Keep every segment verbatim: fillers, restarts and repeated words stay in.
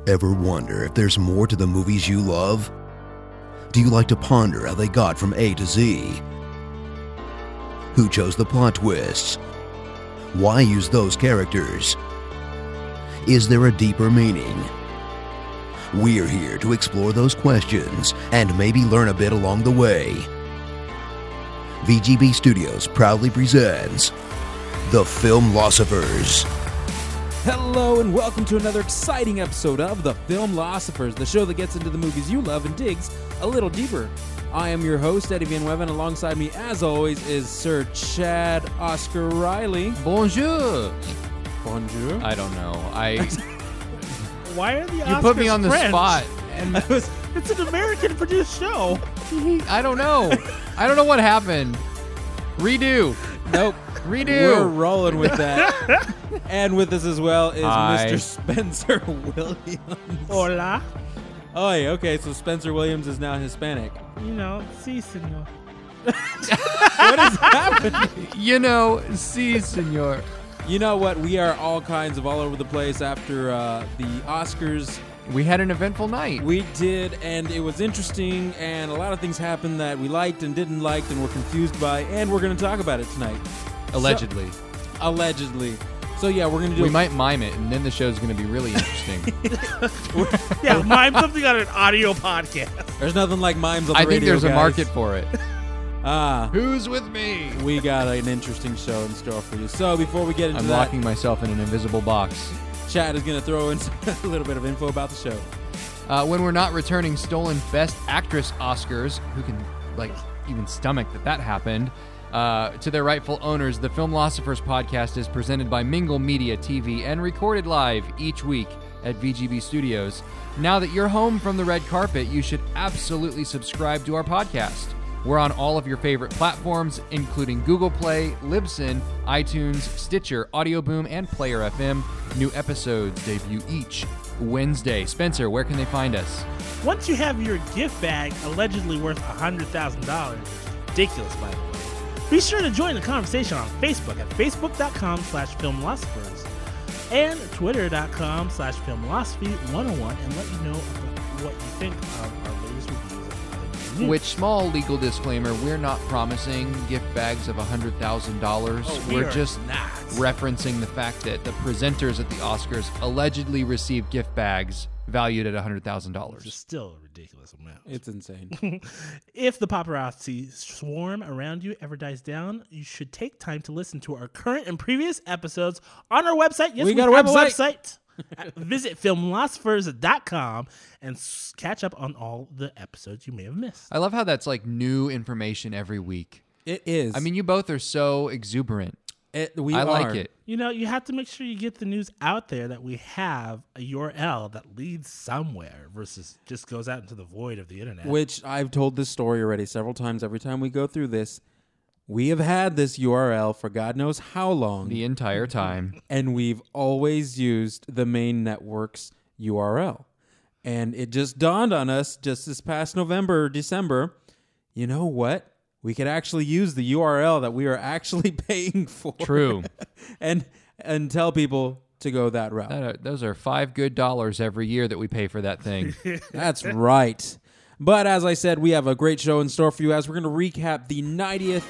Ever wonder if there's more to the movies you love? Do you like to ponder how they got from A to Z? Who chose the plot twists? Why use those characters? Is there a deeper meaning? We're here to explore those questions and maybe learn a bit along the way. V G B Studios proudly presents The Filmlosophers. Hello and welcome to another exciting episode of The Filmlosophers, the show that gets into the movies you love and digs a little deeper. I am your host, Eddie Van Weven. Alongside me, as always, is Sir Chad Oscar Riley. Bonjour. Bonjour. I don't know. I Why are the Oscars you put me on the French? spot, and It's an American-produced show. I don't know. I don't know what happened. Redo. Nope. Redo. We're rolling with that. And with us as well is Hi. Mister Spencer Williams. Hola. Oh, yeah, okay, so Spencer Williams is now Hispanic. You know, si, senor. What is happening? You know, si, senor. You know what? We are all kinds of all over the place after uh, the Oscars. We had an eventful night. We did, and it was interesting, and a lot of things happened that we liked and didn't like and were confused by, and we're going to talk about it tonight. Allegedly. So, allegedly. So, yeah, we're going to do... We might mime it, and then the show's going to be really interesting. Yeah, mime something on an audio podcast. There's nothing like mimes on the I radio, think there's guys. a market for it. Ah, Who's with me? we got an interesting show in store for you. So, before we get into I'm that, locking myself in an invisible box. Chad is going to throw in a little bit of info about the show. Uh, when we're not returning stolen Best Actress Oscars, who can, like, even stomach that that happened, uh, to their rightful owners, the Filmlosophers podcast is presented by Mingle Media T V and recorded live each week at V G B Studios. Now that you're home from the red carpet, you should absolutely subscribe to our podcast. We're on all of your favorite platforms, including Google Play, Libsyn, iTunes, Stitcher, Audio Boom, and Player F M. New episodes debut each Wednesday. Spencer, where can they find us? Once you have your gift bag allegedly worth one hundred thousand dollars, ridiculous, by the way, be sure to join the conversation on Facebook at facebook.com slash filmlosophers and twitter.com slash filmlosophy101 and let you know what you think of our latest reviews of other news. Which, small legal disclaimer, we're not promising gift bags of one hundred thousand dollars. Oh, we we're are just not. referencing the fact that the presenters at the Oscars allegedly received gift bags valued at one hundred thousand Which is dollars. still a ridiculous amount. It's insane. If the paparazzi swarm around you ever dies down, you should take time to listen to our current and previous episodes on our website. Yes, We we, got a have website. a website. Visit filmlosophers dot com and s- catch up on all the episodes you may have missed. I love how that's like new information every week. It is. I mean, you both are so exuberant. it, we I are. like it. You know, you have to make sure you get the news out there that we have a U R L that leads somewhere versus just goes out into the void of the internet. Which I've told this story already several times. Every time we go through this, we have had this U R L for God knows how long, The entire time. and we've always used the main network's U R L. And it just dawned on us just this past November or December, you know what? We could actually use the U R L that we are actually paying for. True. and and tell people to go that route. That are, those are five good dollars every year that we pay for that thing. That's right. But as I said, we have a great show in store for you as we're going to recap the ninetieth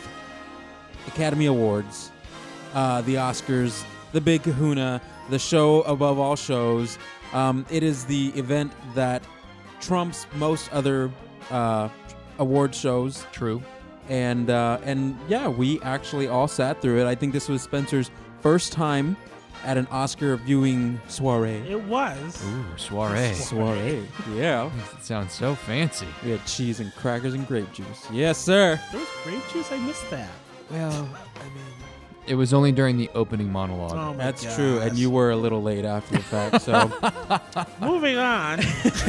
Academy Awards, uh, the Oscars, the Big Kahuna, the show above all shows. Um, it is the event that trumps most other uh, award shows. True. And, uh, and yeah, we actually all sat through it. I think this was Spencer's first time at an Oscar viewing soiree. it was. Ooh, soiree. Soiree. Yeah. It sounds so fancy. We had cheese and crackers and grape juice. Yes, sir. There was grape juice? I missed that. Well, I mean, It was only during the opening monologue. Oh my that's gosh. true. And you were a little late after the fact. So, Moving on.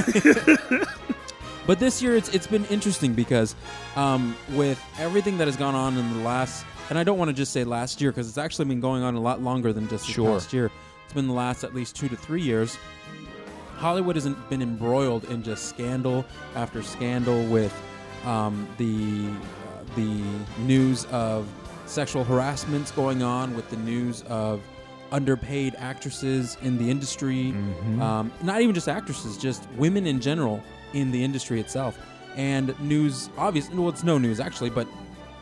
but this year it's it's been interesting because um, with everything that has gone on in the last, and I don't want to just say last year because it's actually been going on a lot longer than just this Sure. past year. It's been the last at least two to three years. Hollywood hasn't been embroiled in just scandal after scandal with um, the uh, the news of sexual harassments going on, with the news of underpaid actresses in the industry. Mm-hmm. Um, not even just actresses, just women in general in the industry itself. And news, obviously, well, it's no news actually, but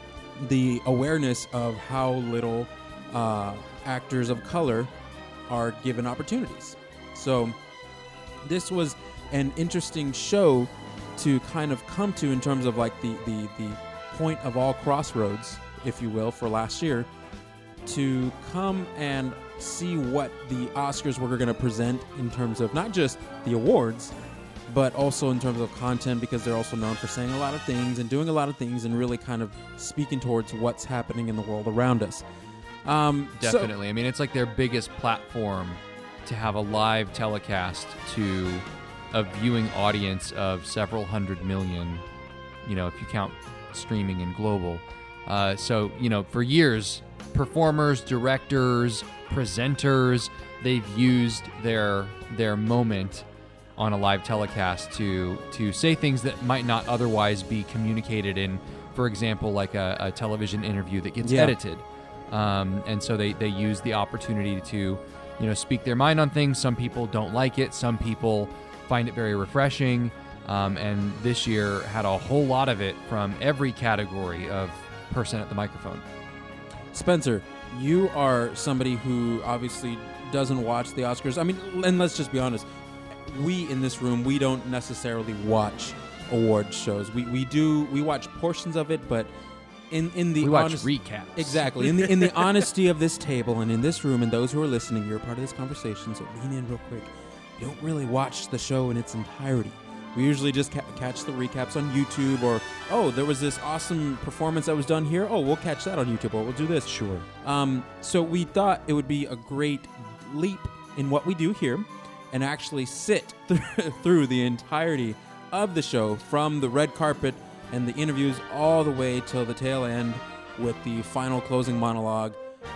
the awareness of how little uh, actors of color are given opportunities. So this was an interesting show to kind of come to in terms of like the, the, the point of all crossroads, if you will, for last year, to come and see what the Oscars were going to present in terms of not just the awards, but also in terms of content, because they're also known for saying a lot of things and doing a lot of things and really kind of speaking towards what's happening in the world around us. Um, Definitely. I mean, it's like their biggest platform to have a live telecast to a viewing audience of several hundred million, you know, if you count streaming and global. Uh, so, you know, for years, performers, directors, presenters, they've used their their moment on a live telecast to to say things that might not otherwise be communicated in, for example, like a, a television interview that gets Yeah. edited. Um, and so they, they use the opportunity to, you know, speak their mind on things. Some people don't like it. Some people find it very refreshing. Um, and this year had a whole lot of it from every category of person at the microphone. Spencer, you are somebody who obviously doesn't watch the Oscars. I mean, and let's just be honest. We in this room, we don't necessarily watch award shows. We we do we watch portions of it, but in in the We watch honest, recaps. exactly in the in the honesty of this table and in this room and those who are listening, you're a part of this conversation. So lean in real quick. You don't really watch the show in its entirety. We usually just ca- catch the recaps on YouTube, or oh, there was this awesome performance that was done here. Oh, we'll catch that on YouTube, or we'll do this. Sure. Um, so we thought it would be a great leap in what we do here and actually sit th- through the entirety of the show, from the red carpet and the interviews all the way till the tail end with the final closing monologue.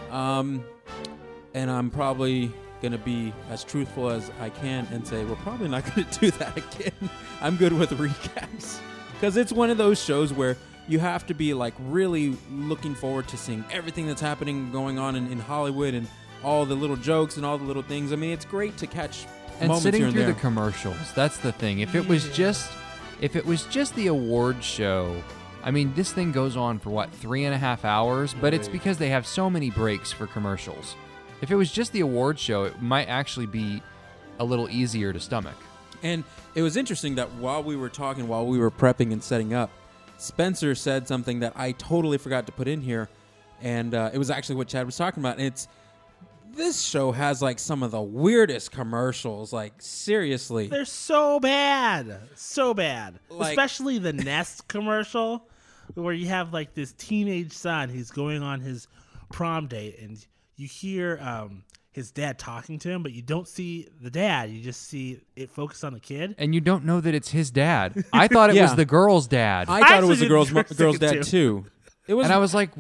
Um, and I'm probably going to be as truthful as I can and say we're probably not going to do that again. I'm good with recaps because it's one of those shows where you have to be like really looking forward to seeing everything that's happening going on in, in Hollywood and all the little jokes and all the little things. I mean, it's great to catch And moments sitting here and through there. the commercials, that's the thing. If it was just if it was just the award show, I mean, this thing goes on for what, three and a half hours? But it's because they have so many breaks for commercials. If it was just the award show, it might actually be a little easier to stomach. And it was interesting that while we were talking, while we were prepping and setting up, Spencer said something that I totally forgot to put in here, and uh, it was actually what Chad was talking about. And it's this show has like some of the weirdest commercials. Like seriously, They're so bad. So bad. Like- Especially the Nest commercial where you have like this teenage son. He's going on his prom date and you hear um, his dad talking to him, but you don't see the dad. You just see it focused on the kid. And you don't know that it's his dad. I thought it Yeah. was the girl's dad. I thought it was actually the girl's did mo- for a girl's second, dad too. It was, and I was like,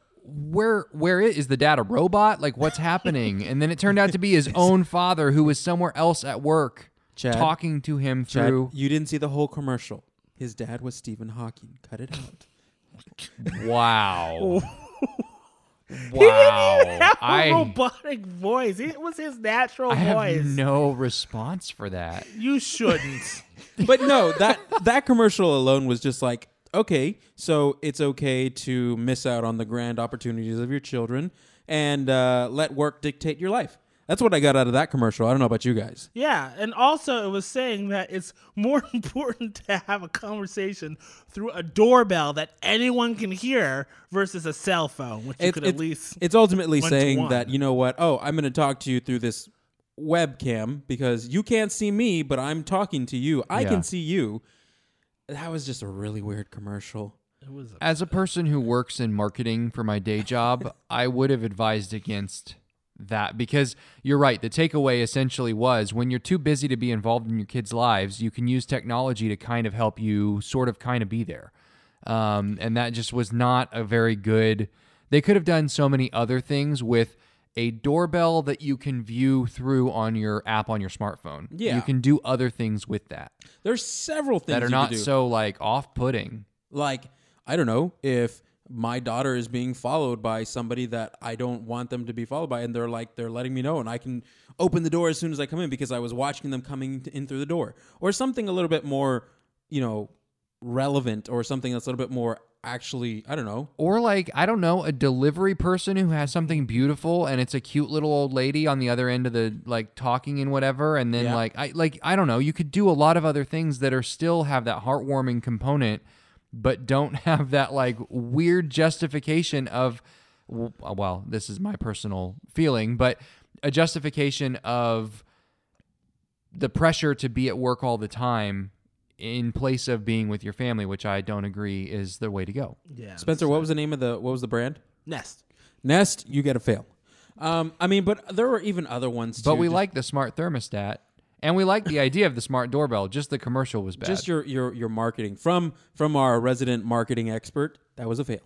where where is, is the dad a robot? Like, what's happening? And then it turned out to be his own father who was somewhere else at work Chad, talking to him Chad, through. you didn't see the whole commercial. His dad was Stephen Hawking. Cut it out. Wow. He Wow. didn't even have a I, robotic voice. It was his natural I have voice. no response for that. You shouldn't. But no, that that commercial alone was just like, okay, so it's okay to miss out on the grand opportunities of your children and uh, let work dictate your life. That's what I got out of that commercial. I don't know about you guys. Yeah, and also it was saying that it's more important to have a conversation through a doorbell that anyone can hear versus a cell phone, which you It's, could it's, at least. it's ultimately one to saying one. that, you know what, oh, I'm going to talk to you through this webcam because you can't see me, but I'm talking to you. I Yeah. can see you. That was just a really weird commercial. It was a, As a person who works in marketing for my day job, I would have advised against that because you're right. The takeaway essentially was when you're too busy to be involved in your kids' lives, you can use technology to kind of help you sort of kind of be there. Um, and that just was not a very good. They could have done so many other things with a doorbell that you can view through on your app on your smartphone. Yeah. You can do other things with that There's several things that are you not could do. so like off-putting. Like, I don't know, if my daughter is being followed by somebody that I don't want them to be followed by, and they're like they're letting me know, and I can open the door as soon as I come in because I was watching them coming in through the door, or something a little bit more, you know, relevant, or something that's a little bit more actually, I don't know. Or like, I don't know, a delivery person who has something beautiful and it's a cute little old lady on the other end of the, like, talking and whatever. And then Yeah. like, I like, I don't know, you could do a lot of other things that are still have that heartwarming component, but don't have that like weird justification of, well, this is my personal feeling, but a justification of the pressure to be at work all the time in place of being with your family, which I don't agree is the way to go. Yeah, Spencer, what was the name of the what was the brand? Nest. Nest. You got to fail. Um, I mean, but there were even other ones. But too, we just, like the smart thermostat, and we like the idea of the smart doorbell. Just the commercial was bad. just your your your marketing from from our resident marketing expert. That was a fail.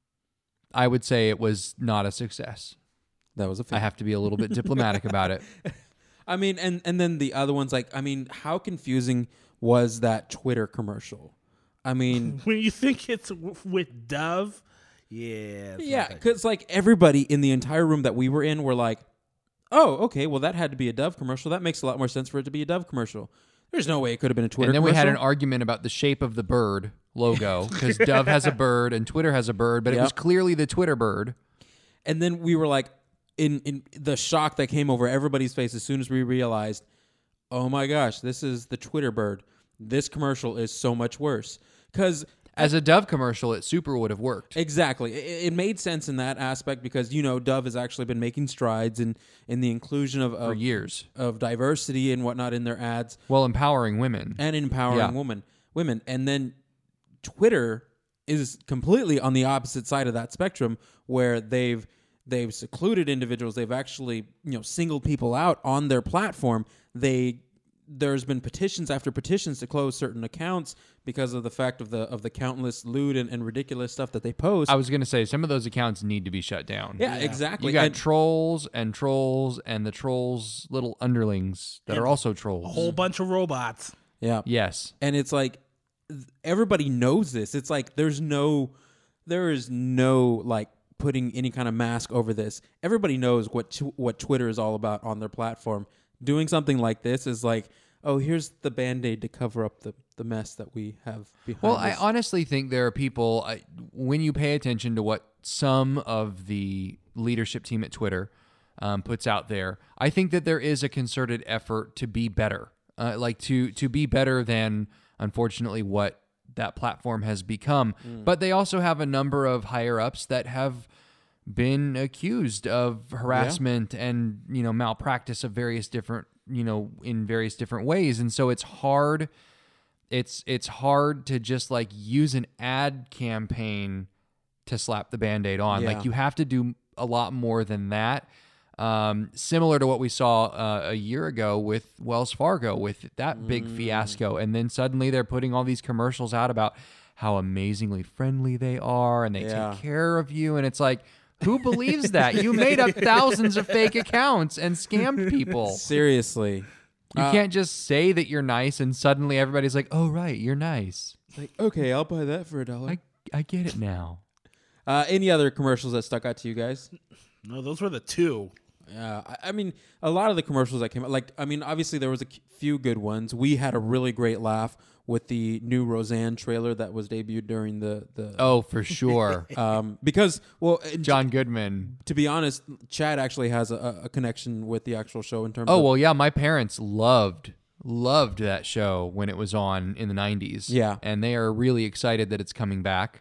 I would say it was not a success. That was a fail. I have to be a little bit diplomatic about it. I mean, and and then the other ones, like, I mean, how confusing was that Twitter commercial? I mean, When you think it's w- with Dove, yeah. it's yeah, not that because like everybody in the entire room that we were in were like, oh, okay, well that had to be a Dove commercial. That makes a lot more sense for it to be a Dove commercial. There's no way it could have been a Twitter And then we commercial. had an argument about the shape of the bird logo because Dove has a bird and Twitter has a bird, but it Yep. was clearly the Twitter bird. And then we were like, in in the shock that came over everybody's face as soon as we realized, oh my gosh, this is the Twitter bird. This commercial is so much worse. Because As a Dove commercial, it super would have worked. exactly, it, it made sense in that aspect because, you know, Dove has actually been making strides in, in the inclusion of, For of, years. of diversity and whatnot in their ads Well, empowering women. and empowering Yeah. women. Women. And then Twitter is completely on the opposite side of that spectrum where they've they've secluded individuals. They've actually, you know, singled people out on their platform. They there's been petitions after petitions to close certain accounts because of the fact of the of the countless lewd and, and ridiculous stuff that they post. I was going to say, some of those accounts need to be shut down. yeah, exactly. You got And- trolls and trolls and the trolls' little underlings that And are also trolls. a whole bunch of robots. yeah. Yes. And it's like th- everybody knows this. It's like there's no there is no like putting any kind of mask over this. Everybody knows what tw- what Twitter is all about on their platform. Doing something like this is like, oh, here's the Band-Aid to cover up the, the mess that we have behind Well, us. I honestly think there are people, I, when you pay attention to what some of the leadership team at Twitter um, puts out there, I think that there is a concerted effort to be better, uh, like to to be better than, unfortunately, what that platform has become. Mm. But they also have a number of higher ups that have been accused of harassment and, you know, malpractice of various different, you know, in various different ways. And so it's hard it's it's hard to just like use an ad campaign to slap the Band-Aid on. Yeah. Like you have to do a lot more than that. Um, similar to what we saw uh, a year ago with Wells Fargo, with that big Mm. fiasco. And then suddenly they're putting all these commercials out about how amazingly friendly they are and they Yeah. take care of you. And it's like, who believes that? You made up thousands of fake accounts and scammed people. Seriously. You Uh, can't just say that you're nice and suddenly everybody's like, oh, right, you're nice. Like, okay, I'll buy that for a dollar. I, I get it now. Uh, any other commercials that stuck out to you guys? No, those were the two. Yeah, I, I mean, a lot of the commercials that came out, like, I mean, obviously there was a k- few good ones. We had a really great laugh with the new Roseanne trailer that was debuted during the the. Oh, for sure. Um, because well, uh, John Goodman. to be honest, Chad actually has a, a connection with the actual show in terms. Oh, of, well, yeah, my parents loved, loved that show when it was on in the nineties. Yeah. And they are really excited that it's coming back.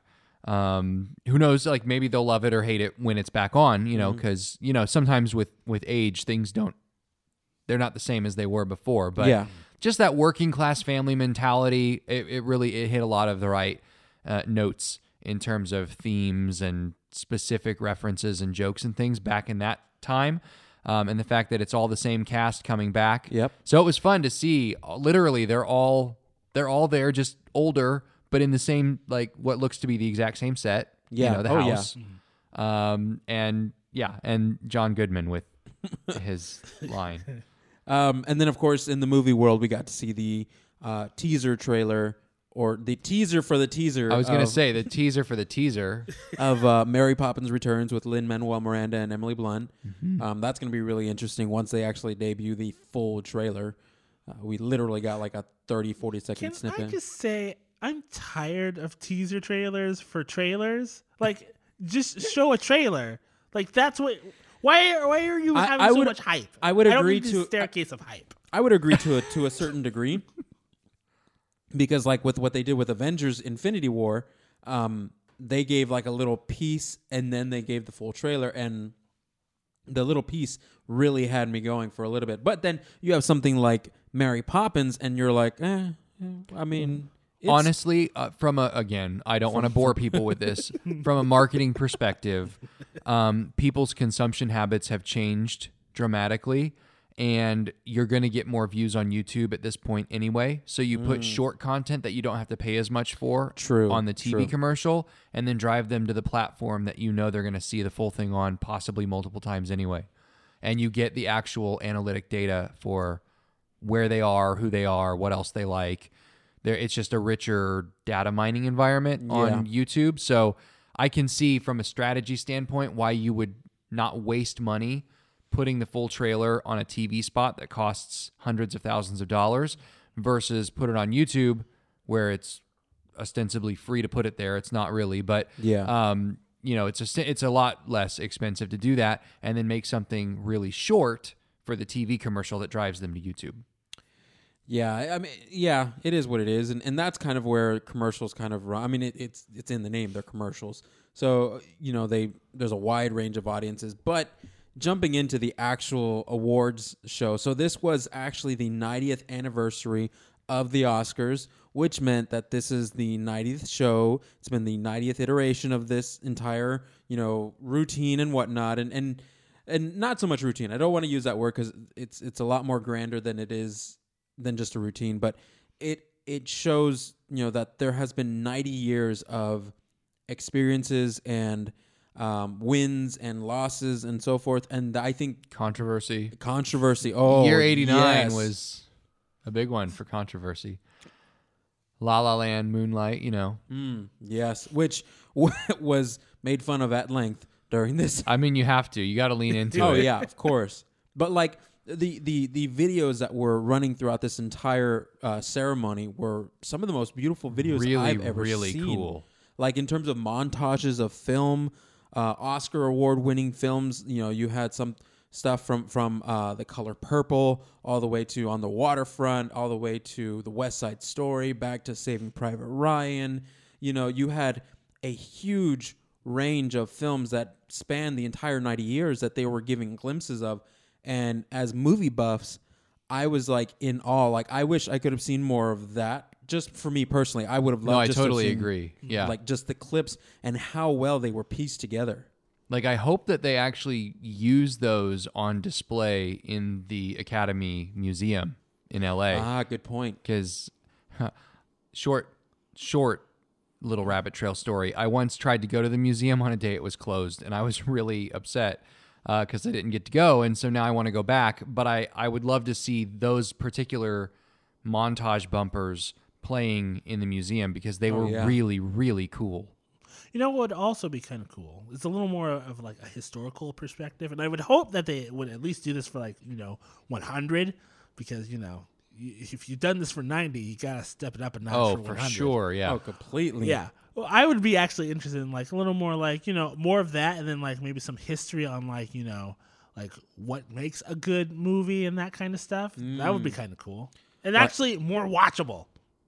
Um, who knows, like maybe they'll love it or hate it when it's back on, you know, because, you know, sometimes with, with age, things don't, they're not the same as they were before. But Yeah. just that working class family mentality, it, it really, it hit a lot of the right uh, notes in terms of themes and specific references and jokes and things back in that time. Um, and the fact that it's all the same cast coming back. Yep. So it was fun to see. Literally, they're all they're all there, just older, but in the same, like what looks to be the exact same set. Yeah. You know, the Oh, yeah. house. Um, and yeah, and John Goodman with his line. Um, and then of course in the movie world we got to see the uh, teaser trailer or the teaser for the teaser. I was going to of- say the teaser for the teaser. of uh, Mary Poppins Returns with Lin-Manuel Miranda and Emily Blunt. Mm-hmm. Um, that's going to be really interesting once they actually debut the full trailer. Uh, we literally got like a thirty, forty second Can snippet. I just say I'm tired of teaser trailers for trailers? Like, just show a trailer. Like that's what. Why? Why are you I- having I so would- much hype? I would I don't agree need this to- staircase of hype. I would agree to a to a certain degree, because like with what they did with Avengers: Infinity War, um, they gave like a little piece and then they gave the full trailer, and the little piece really had me going for a little bit. But then you have something like Mary Poppins, and you're like, eh, eh, I mean, it's, Honestly, uh, from a again, I don't want to bore people with this. From a marketing perspective, um, people's consumption habits have changed dramatically, and you're going to get more views on YouTube at this point anyway. So you put short content that you don't have to pay as much for True, on the T V true. commercial, and then drive them to the platform that you know they're going to see the full thing on, possibly multiple times anyway. And you get the actual analytic data for where they are, who they are, what else they like. There, it's just a richer data mining environment on YouTube. So I can see from a strategy standpoint why you would not waste money putting the full trailer on a T V spot that costs hundreds of thousands of dollars versus put it on YouTube where it's ostensibly free to put it there. It's not really, but Yeah. um, you know, it's a it's a lot less expensive to do that, and then make something really short for the T V commercial that drives them to YouTube. Yeah, I I mean, yeah, it is what it is, and and that's kind of where commercials kind of run. I mean, it, it's it's in the name; they're commercials. So you know, they there's a wide range of audiences. But jumping into the actual awards show, so this was actually the ninetieth anniversary of the Oscars, which meant that this is the ninetieth show. It's been the ninetieth iteration of this entire you know routine and whatnot, and and and not so much routine. I don't want to use that word because it's it's a lot more grander than it is. Than just a routine, but it it shows you know that there has been ninety years of experiences and um, wins and losses and so forth, and I think Controversy. controversy. Oh, Year eighty-nine yes. was a big one for controversy. La La Land, Moonlight, you know. Mm, yes, which was made fun of at length during this. I mean, you have to. You got to lean into Oh it. yeah, of course. But like the the the videos that were running throughout this entire uh, ceremony were some of the most beautiful videos Really, I've ever really seen. cool. Like in terms of montages of film, uh, Oscar award winning films. You know, you had some stuff from from uh, The Color Purple all the way to On the Waterfront, all the way to The West Side Story, back to Saving Private Ryan. You know, you had a huge range of films that spanned the entire ninety years that they were giving glimpses of. And as movie buffs, I was like in awe. Like I wish I could have seen more of that. Just for me personally, I would have loved. No, I just to have totally seen, agree. Yeah. like just the clips and how well they were pieced together. Like, I hope that they actually use those on display in the Academy Museum in L A. Ah, good point. Because, short, short little rabbit trail story. I once tried to go to the museum on a day it was closed, and I was really upset because uh, I didn't get to go, and so now I want to go back. But I, I would love to see those particular montage bumpers playing in the museum because they Oh, were yeah. really, really cool. You know what would also be kind of cool? It's a little more of like a historical perspective, and I would hope that they would at least do this for like you know one hundred, because you know y- if you've done this for ninety, you gotta step it up a notch. Oh, for, for one hundred. sure, yeah. Oh, completely. Yeah. Well, I would be actually interested in like a little more like, you know, more of that, and then like maybe some history on like, you know, like what makes a good movie and that kind of stuff. That would be kind of cool. And actually more watchable.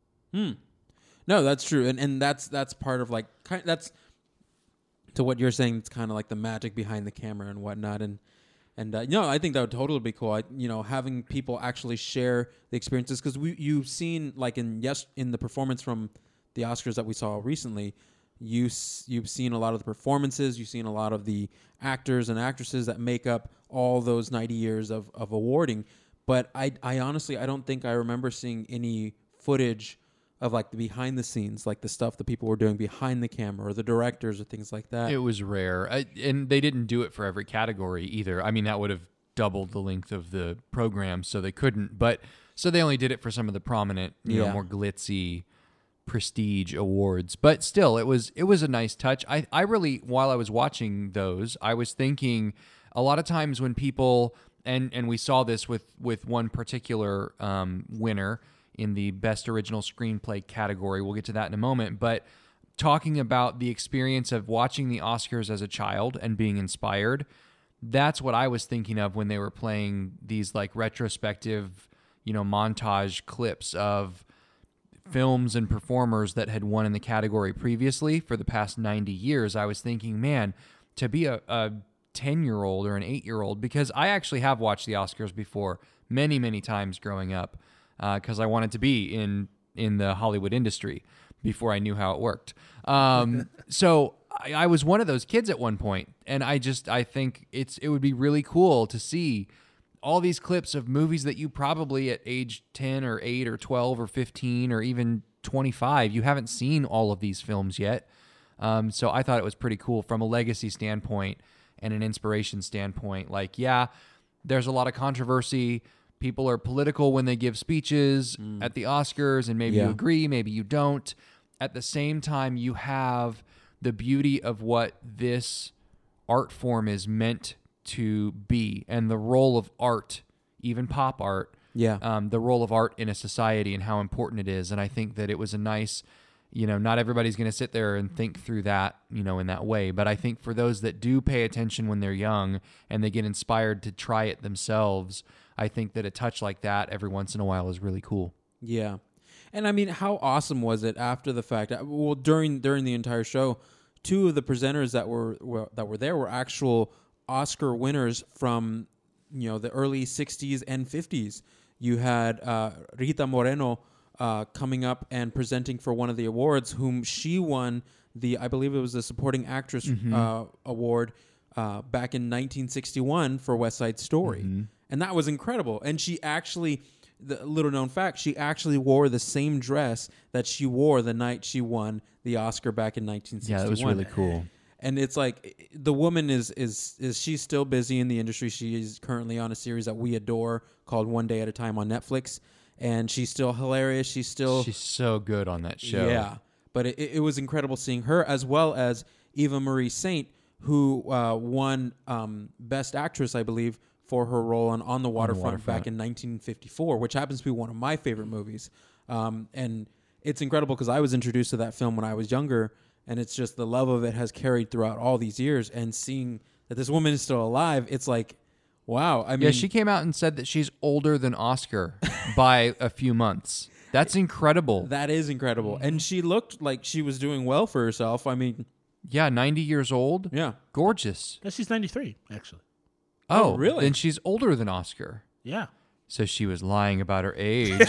No, that's true, and and that's that's part of like kind. That's to what you're saying. It's kind of like the magic behind the camera and whatnot, and and uh, no, I think that would totally be cool. I, you know, having people actually share the experiences because we you've seen like in yes in the performance from the Oscars that we saw recently. You s- you've seen a lot of the performances. You've seen a lot of the actors and actresses that make up all those ninety years of, of awarding. But I I honestly I don't think I remember seeing any footage of like the behind the scenes, like the stuff that people were doing behind the camera or the directors or things like that. It was rare. I, and they didn't do it for every category either. I mean, that would have doubled the length of the program, so they couldn't. But so they only did it for some of the prominent, you Yeah. know, more glitzy prestige awards. But still, it was it was a nice touch. I, I really, while I was watching those, I was thinking a lot of times when people, and, and we saw this with, with one particular um, winner in the Best Original Screenplay category. We'll get to that in a moment. But talking about the experience of watching the Oscars as a child and being inspired, that's what I was thinking of when they were playing these like retrospective, you know, montage clips of films and performers that had won in the category previously for the past ninety years. I was thinking, man, to be a, a ten-year-old or an eight-year-old, because I actually have watched the Oscars before many, many times growing up, because uh, I wanted to be in in the Hollywood industry before I knew how it worked. Um, so I, I was one of those kids at one point, and I just I think it's it would be really cool to see all these clips of movies that you probably at age ten or eight or twelve or fifteen or even twenty-five, you haven't seen all of these films yet. Um, so I thought it was pretty cool from a legacy standpoint and an inspiration standpoint. Like, yeah, there's a lot of controversy. People are political when they give speeches mm. at the Oscars, and maybe yeah. you agree, maybe you don't. At the same time, you have the beauty of what this art form is meant to be, and the role of art, even pop art, yeah, um, the role of art in a society and how important it is. And I think that it was a nice, you know, not everybody's going to sit there and think through that, you know, in that way. But I think for those that do pay attention when they're young and they get inspired to try it themselves, I think that a touch like that every once in a while is really cool. Yeah. And I mean, how awesome was it after the fact? Well, during during the entire show, two of the presenters that were, were that were there were actual Oscar winners from, you know, the early sixties and fifties. You had uh, Rita Moreno uh, coming up and presenting for one of the awards, whom she won the, I believe it was the Supporting Actress mm-hmm. uh, award uh, back in nineteen sixty-one for West Side Story. Mm-hmm. And that was incredible. And she actually, the little known fact, she actually wore the same dress that she wore the night she won the Oscar back in nineteen sixty-one. Yeah, that was really cool. And it's like the woman is is is she's still busy in the industry. She is currently on a series that we adore called One Day at a Time on Netflix, and she's still hilarious. She's still she's so good on that show. Yeah, but it, it was incredible seeing her, as well as Eva Marie Saint, who uh, won um, Best Actress, I believe, for her role on On the Waterfront, on the Waterfront back in nineteen fifty-four, which happens to be one of my favorite movies. Um, and it's incredible because I was introduced to that film when I was younger. And it's just the love of it has carried throughout all these years. And seeing that this woman is still alive, it's like, wow. I mean, yeah, she came out and said that she's older than Oscar by a few months. That's incredible. That is incredible. And she looked like she was doing well for herself. I mean, yeah, ninety years old. Yeah. Gorgeous. Yeah, she's ninety-three, actually. Oh, oh really? Then she's older than Oscar. Yeah. So she was lying about her age.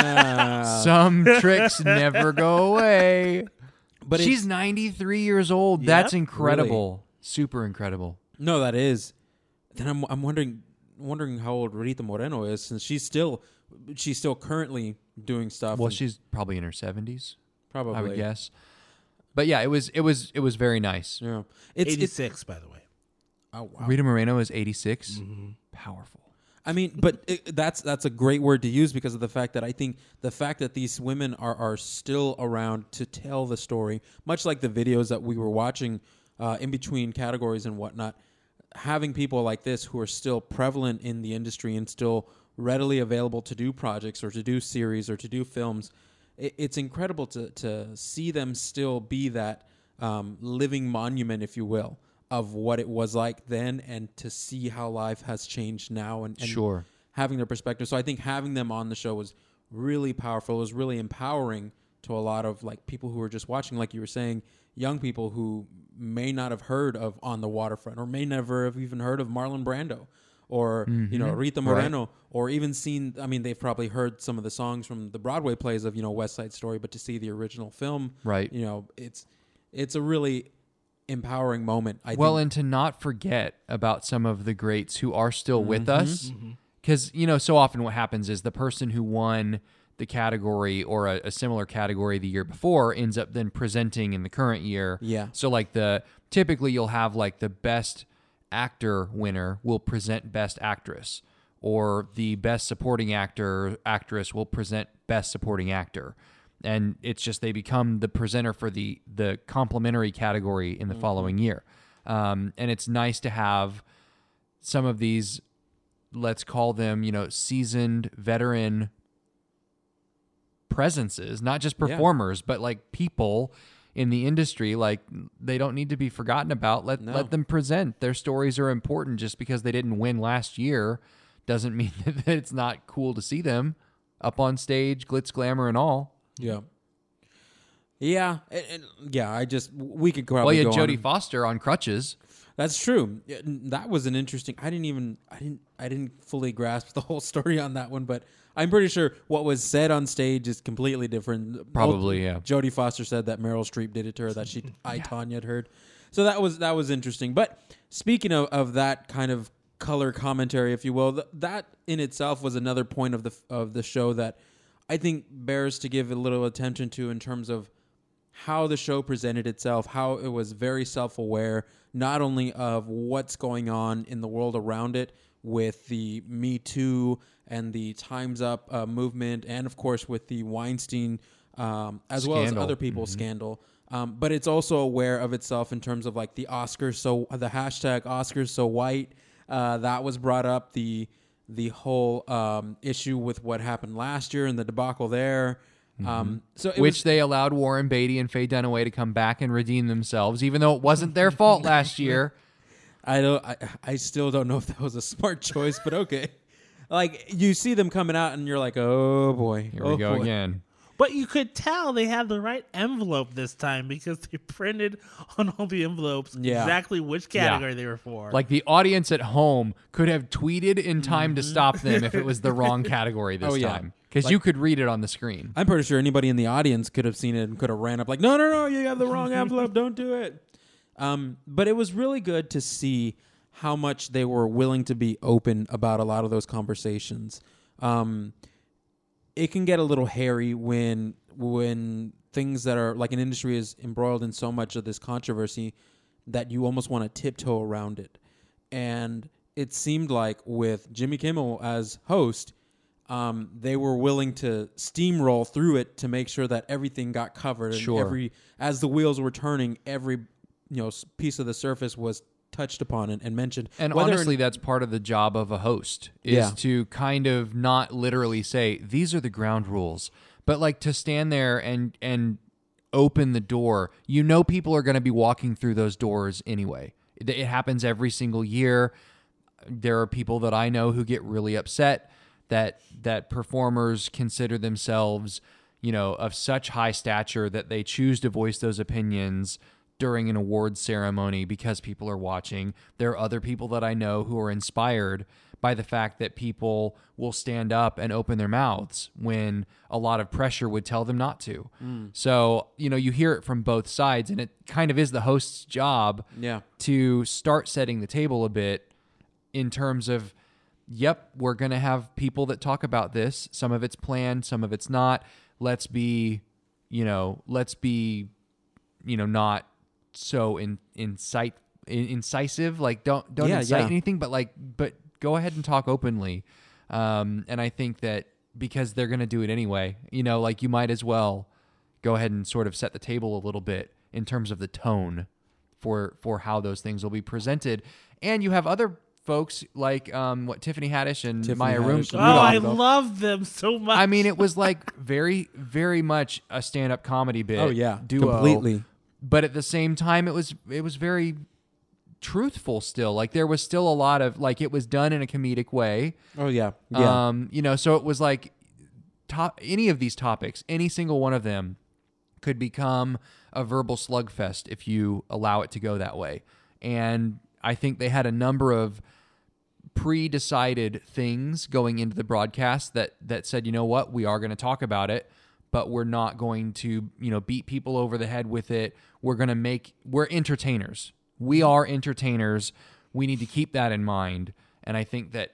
ah. Some tricks never go away. But she's ninety-three years old. Yep, that's incredible. Really? Super incredible. No, that is. Then I'm I'm wondering wondering how old Rita Moreno is, since she's still she's still currently doing stuff. Well, she's probably in her seventies. Probably, I would guess. But yeah, it was it was it was very nice. Yeah, it's eighty-six, it's, by the way. Oh wow. Rita Moreno is eighty-six. Mm-hmm. Powerful. I mean, but it, that's that's a great word to use because of the fact that I think the fact that these women are, are still around to tell the story, much like the videos that we were watching uh, in between categories and whatnot, having people like this who are still prevalent in the industry and still readily available to do projects or to do series or to do films, it, it's incredible to, to see them still be that um, living monument, if you will, of what it was like then, and to see how life has changed now, and, and sure. having their perspective. So I think having them on the show was really powerful. It was really empowering to a lot of like people who were just watching, like you were saying, young people who may not have heard of On the Waterfront, or may never have even heard of Marlon Brando, or mm-hmm. you know, Rita Moreno, right. or even seen. I mean, they've probably heard some of the songs from the Broadway plays of, you know, West Side Story, but to see the original film, right? You know, it's it's a really empowering moment. I well, think. And to not forget about some of the greats who are still mm-hmm. with us, because mm-hmm. you know, so often what happens is the person who won the category or a, a similar category the year before ends up then presenting in the current year. Yeah. So like the typically you'll have like the best actor winner will present best actress, or the best supporting actor actress will present best supporting actor. and it's just they become the presenter for the the complimentary category in the mm-hmm. following year. Um, and it's nice to have some of these, let's call them, you know, seasoned veteran presences, not just performers, yeah. but like people in the industry. Like, they don't need to be forgotten about. Let no. let them present. Their stories are important. Just because they didn't win last year doesn't mean that it's not cool to see them up on stage, glitz, glamour, and all. Yeah. Yeah. And, and, yeah, I just, we could probably well, you had go Jodie on. Foster on crutches. That's true. That was an interesting, I didn't even, I didn't, I didn't fully grasp the whole story on that one, but I'm pretty sure what was said on stage is completely different. Probably, yeah. Jodie Foster said that Meryl Streep did it to her, that she, I, Tanya, had heard. So that was, that was interesting. But speaking of, of that kind of color commentary, if you will, th- that in itself was another point of the of the show that I think bears to give a little attention to in terms of how the show presented itself, how it was very self-aware, not only of what's going on in the world around it with the Me Too and the Time's Up uh, movement, and of course with the Weinstein, um, as scandal. well as other people's mm-hmm. scandal. Um, but it's also aware of itself in terms of like the Oscars, so the hashtag Oscars so white, uh, that was brought up, the the whole um, issue with what happened last year and the debacle there. Mm-hmm. Um, so it Which was, they allowed Warren Beatty and Faye Dunaway to come back and redeem themselves, even though it wasn't their fault last year. I don't. I, I still don't know if that was a smart choice, but okay. Like, you see them coming out, and you're like, "Oh boy, here oh we go boy. again." But you could tell they had the right envelope this time because they printed on all the envelopes yeah. exactly which category yeah. they were for. Like, the audience at home could have tweeted in time mm-hmm. to stop them if it was the wrong category this oh, yeah. time. Because like, you could read it on the screen. I'm pretty sure anybody in the audience could have seen it and could have ran up like, no, no, no, you have the wrong envelope. Don't do it. Um, but it was really good to see how much they were willing to be open about a lot of those conversations. Um, it can get a little hairy when when things that are like an industry is embroiled in so much of this controversy that you almost want to tiptoe around it. And it seemed like with Jimmy Kimmel as host, um, they were willing to steamroll through it to make sure that everything got covered. And sure. every as the wheels were turning, every you know piece of the surface was touched upon and, and mentioned. And Whether honestly, or, that's part of the job of a host, is yeah. to kind of not literally say, these are the ground rules, but like to stand there and and open the door. You know people are going to be walking through those doors anyway. It, it happens every single year. There are people that I know who get really upset that that performers consider themselves, you know, of such high stature that they choose to voice those opinions during an awards ceremony because people are watching. There are other people that I know who are inspired by the fact that people will stand up and open their mouths when a lot of pressure would tell them not to. Mm. So, you know, you hear it from both sides, and it kind of is the host's job yeah. to start setting the table a bit in terms of, yep, we're going to have people that talk about this. Some of it's planned, some of it's not. Let's be, you know, let's be, you know, not so in, incite, in, incisive. Like, don't don't yeah, incite yeah. anything, but like, but go ahead and talk openly. Um, and I think that because they're going to do it anyway, you know, like you might as well go ahead and sort of set the table a little bit in terms of the tone for for how those things will be presented. And you have other folks like um, what Tiffany Haddish and Tiffany Maya Haddish. Rudolph. Oh, I love them so much. I mean, it was like very, very much a stand-up comedy bit. Oh yeah, duo, completely. But at the same time, it was it was very truthful still. Like there was still a lot of like it was done in a comedic way. Oh yeah, yeah. Um, you know, so it was like top any of these topics, any single one of them could become a verbal slugfest if you allow it to go that way. And I think they had a number of pre-decided things going into the broadcast that that said, you know what, we are going to talk about it, but we're not going to, you know, beat people over the head with it. We're going to make, we're entertainers. We are entertainers. We need to keep that in mind. And I think that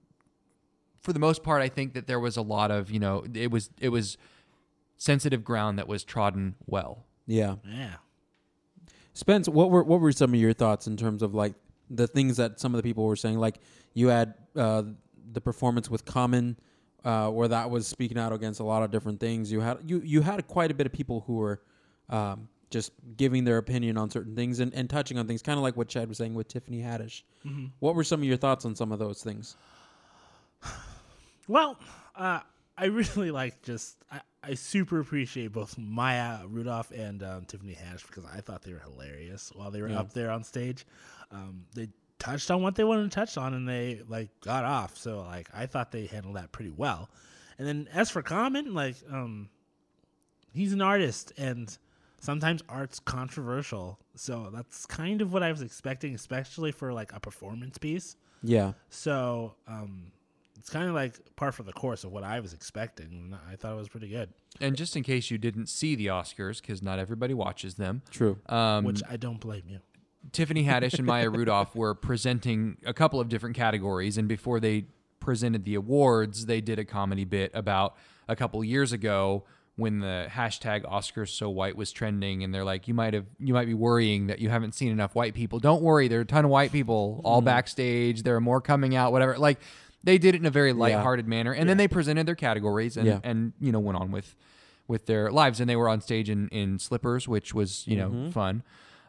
for the most part, I think that there was a lot of, you know, it was, it was sensitive ground that was trodden well. Yeah. Yeah. Spence, what were, what were some of your thoughts in terms of like the things that some of the people were saying? Like you had uh, the performance with Common uh, where that was speaking out against a lot of different things. You had you you had quite a bit of people who were um, just giving their opinion on certain things and, and touching on things, kind of like what Chad was saying with Tiffany Haddish. Mm-hmm. What were some of your thoughts on some of those things? Well, uh, I really like just I, I super appreciate both Maya Rudolph and um, Tiffany Haddish because I thought they were hilarious while they were yeah. up there on stage. Um, they touched on what they wanted to touch on and they like got off. So like I thought they handled that pretty well. And then as for Common, like um, he's an artist and sometimes art's controversial. So that's kind of what I was expecting, especially for like a performance piece. Yeah. So um, it's kind of like par for the course of what I was expecting. And I thought it was pretty good. And just in case you didn't see the Oscars, because not everybody watches them. True. Um, Which I don't blame you. Tiffany Haddish and Maya Rudolph were presenting a couple of different categories. And before they presented the awards, they did a comedy bit about a couple years ago when the hashtag Oscars So White was trending, and they're like, you might have, you might be worrying that you haven't seen enough white people. Don't worry, there are a ton of white people all backstage. There are more coming out, whatever. Like, they did it in a very lighthearted yeah. manner, and yeah. then they presented their categories and, yeah. and you know went on with with their lives. And they were on stage in, in slippers, which was you know mm-hmm. fun.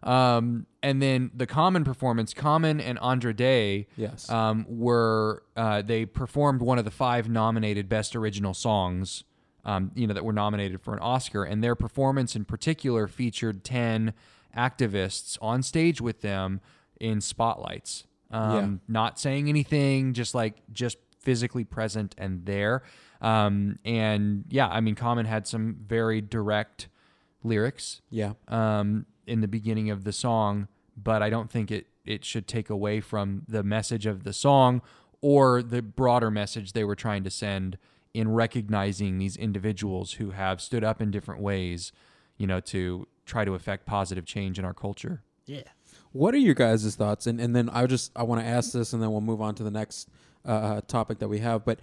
Um, and then the Common performance, Common and Andra Day, yes, um, were uh, they performed one of the five nominated Best Original Songs. Um, you know, that were nominated for an Oscar, and their performance in particular featured ten activists on stage with them in spotlights, um, yeah. not saying anything, just like just physically present and there. Um, and yeah, I mean, Common had some very direct lyrics, yeah, um, in the beginning of the song, but I don't think it it should take away from the message of the song or the broader message they were trying to send in recognizing these individuals who have stood up in different ways, you know, to try to affect positive change in our culture. Yeah. What are your guys' thoughts? And and then I just I want to ask this, and then we'll move on to the next uh, topic that we have. But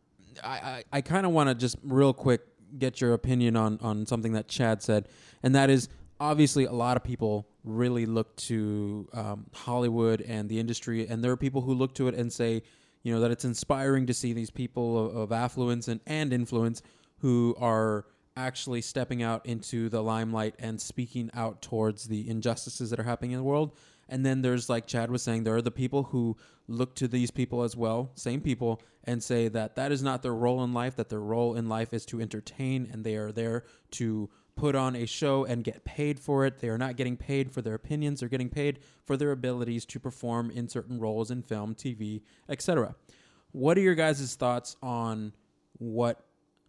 I I, I kind of want to just real quick get your opinion on on something that Chad said, and that is obviously a lot of people really look to um, Hollywood and the industry, and there are people who look to it and say, you know, that it's inspiring to see these people of, of affluence and, and influence who are actually stepping out into the limelight and speaking out towards the injustices that are happening in the world. And then there's, like Chad was saying, there are the people who look to these people as well, same people, and say that that is not their role in life, that their role in life is to entertain, and they are there to put on a show and get paid for it. They are not getting paid for their opinions. They're getting paid for their abilities to perform in certain roles in film, T V, et cetera. What are your guys' thoughts on what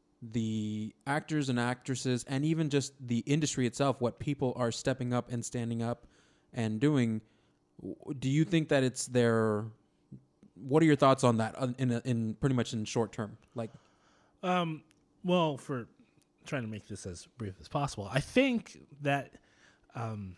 the actors and actresses and even just the industry itself, what people are stepping up and standing up and doing? Do you think that it's their... What are your thoughts on that in a, in pretty much in short term? Like, um, well, for... trying to make this as brief as possible, I think that um,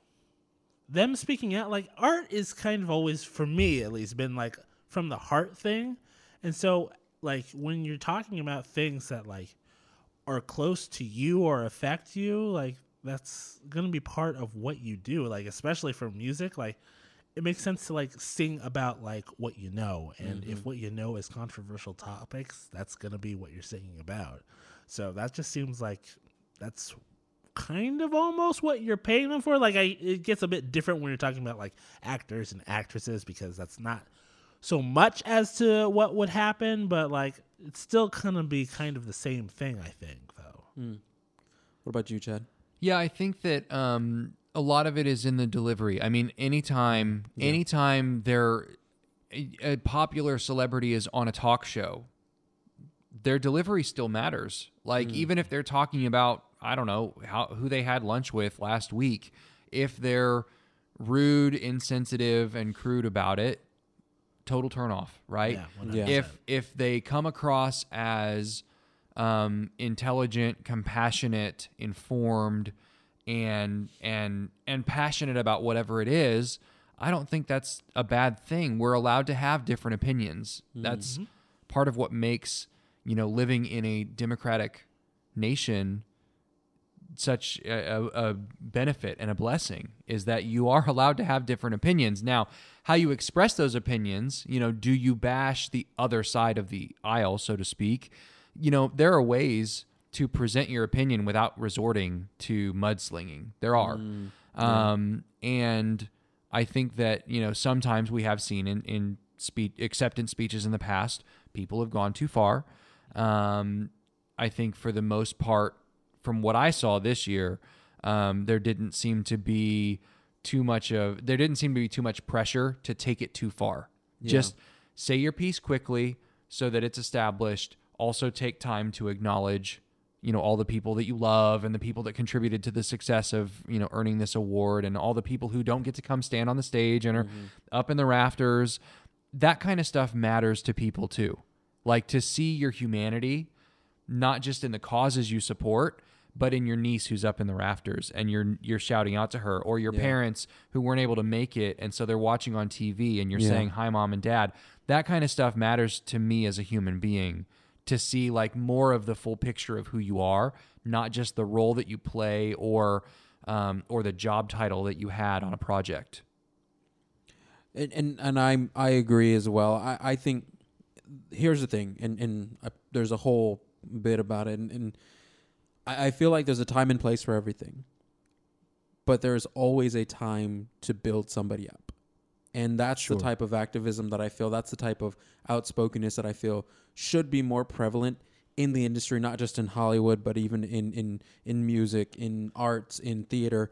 them speaking out, like art is kind of always, for me at least, been like from the heart thing. And so like when you're talking about things that like are close to you or affect you, like that's going to be part of what you do. Like, especially for music, like it makes sense to like sing about like what you know. And mm-hmm. if what you know is controversial topics, that's going to be what you're singing about. So that just seems like that's kind of almost what you're paying them for. Like, I, it gets a bit different when you're talking about like actors and actresses because that's not so much as to what would happen, but like it's still gonna be kind of the same thing, I think, though. Mm. What about you, Chad? Yeah, I think that um, a lot of it is in the delivery. I mean, anytime, yeah. anytime there a, a popular celebrity is on a talk show, their delivery still matters. Like, mm. even if they're talking about, I don't know, how who they had lunch with last week, if they're rude, insensitive, and crude about it, total turnoff, right? Yeah, yeah. If if they come across as um, intelligent, compassionate, informed, and and and passionate about whatever it is, I don't think that's a bad thing. We're allowed to have different opinions. Mm-hmm. That's part of what makes, you know, living in a democratic nation such a, a benefit and a blessing, is that you are allowed to have different opinions. Now, how you express those opinions, you know, do you bash the other side of the aisle, so to speak? You know, there are ways to present your opinion without resorting to mudslinging. There are. Mm, yeah. Um, and I think that, you know, sometimes we have seen in, in speech, acceptance speeches in the past, people have gone too far. Um, I think for the most part, from what I saw this year, um, there didn't seem to be too much of, there didn't seem to be too much pressure to take it too far. Yeah. Just say your piece quickly so that it's established. Also take time to acknowledge, you know, all the people that you love and the people that contributed to the success of, you know, earning this award, and all the people who don't get to come stand on the stage and are mm-hmm. up in the rafters. That kind of stuff matters to people too. Like to see your humanity, not just in the causes you support, but in your niece who's up in the rafters and you're you're shouting out to her, or your yeah. parents who weren't able to make it and so they're watching on T V and you're yeah. saying, "Hi, Mom and Dad." That kind of stuff matters to me as a human being, to see like more of the full picture of who you are, not just the role that you play or um, or the job title that you had on a project. And and, and I I agree as well. I, I think here's the thing, and and uh, there's a whole bit about it, and, and I, I feel like there's a time and place for everything, but there's always a time to build somebody up. And that's sure. the type of activism that I feel, that's the type of outspokenness that I feel should be more prevalent in the industry, not just in Hollywood, but even in, in, in music, in arts, in theater.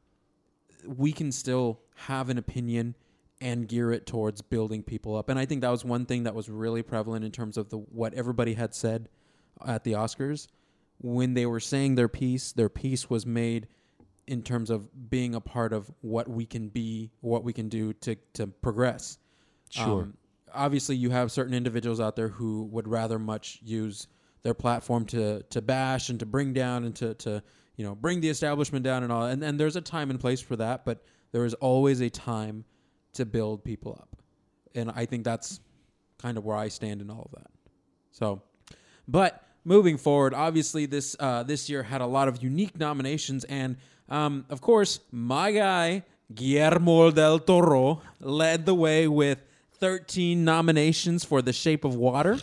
We can still have an opinion and gear it towards building people up. And I think that was one thing that was really prevalent in terms of the what everybody had said at the Oscars. When they were saying their piece, their piece was made in terms of being a part of what we can be, what we can do to, to progress. Sure. Um, obviously, you have certain individuals out there who would rather much use their platform to to bash and to bring down and to, to you know, bring the establishment down and all. And, and there's a time and place for that, but there is always a time to build people up. And I think that's kind of where I stand in all of that. So, but moving forward, obviously this uh, this year had a lot of unique nominations, and um, of course, my guy Guillermo del Toro led the way with thirteen nominations for The Shape of Water.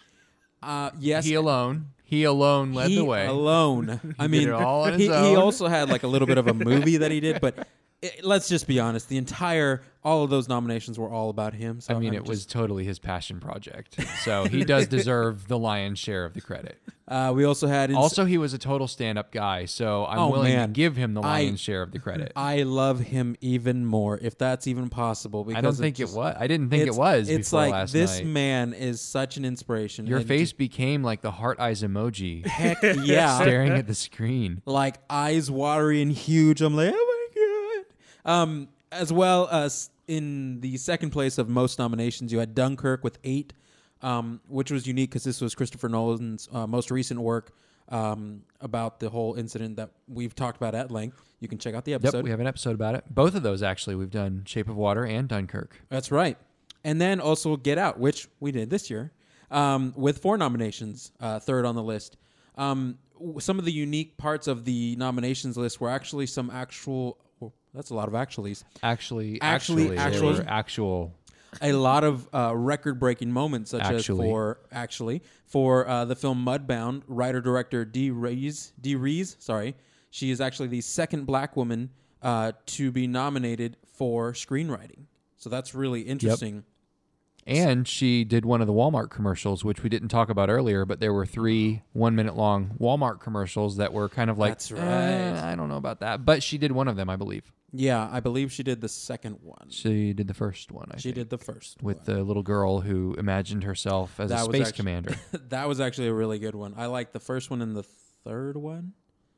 Uh, yes, he alone. He alone led he the way. Alone. I mean, did it all on his he, own. he also had like a little bit of a movie that he did, but it, let's just be honest. The entire, all of those nominations were all about him. So I mean, I'm it just, was totally his passion project. So he does deserve the lion's share of the credit. Uh, we also had... Ins- also, he was a total stand-up guy, so I'm oh, willing man. to give him the lion's I, share of the credit. I love him even more, if that's even possible. Because I don't think just, it was. I didn't think it was It's before like, last this night. man is such an inspiration. Your and face just, became like the heart eyes emoji. Heck yeah. Staring at the screen. Like, eyes watery and huge. I'm like, oh my God. Um, as well as in the second place of most nominations, you had Dunkirk with eight, um, which was unique because this was Christopher Nolan's uh, most recent work. Um, about the whole incident that we've talked about at length. You can check out the episode. Yep, we have an episode about it. Both of those, actually, we've done Shape of Water and Dunkirk. That's right. And then also Get Out, which we did this year, um, with four nominations, uh, third on the list. Um, w- some of the unique parts of the nominations list were actually some actual... Well, that's a lot of actuallys. Actually, Actually, actually, actually- they were actual... A lot of uh, record-breaking moments, such Actually. as for actually for uh, the film Mudbound, writer-director Dee Rees. Dee Rees, sorry, she is actually the second black woman uh, to be nominated for screenwriting. So that's really interesting. Yep. And she did one of the Walmart commercials, which we didn't talk about earlier, but there were three one-minute-long Walmart commercials that were kind of like, That's right. eh, I don't know about that. But she did one of them, I believe. Yeah, I believe she did the second one. She did the first one, I she think. did the first With one. the little girl who imagined herself as That a was space actu- commander. That was actually a really good one. I liked the first one and the third one.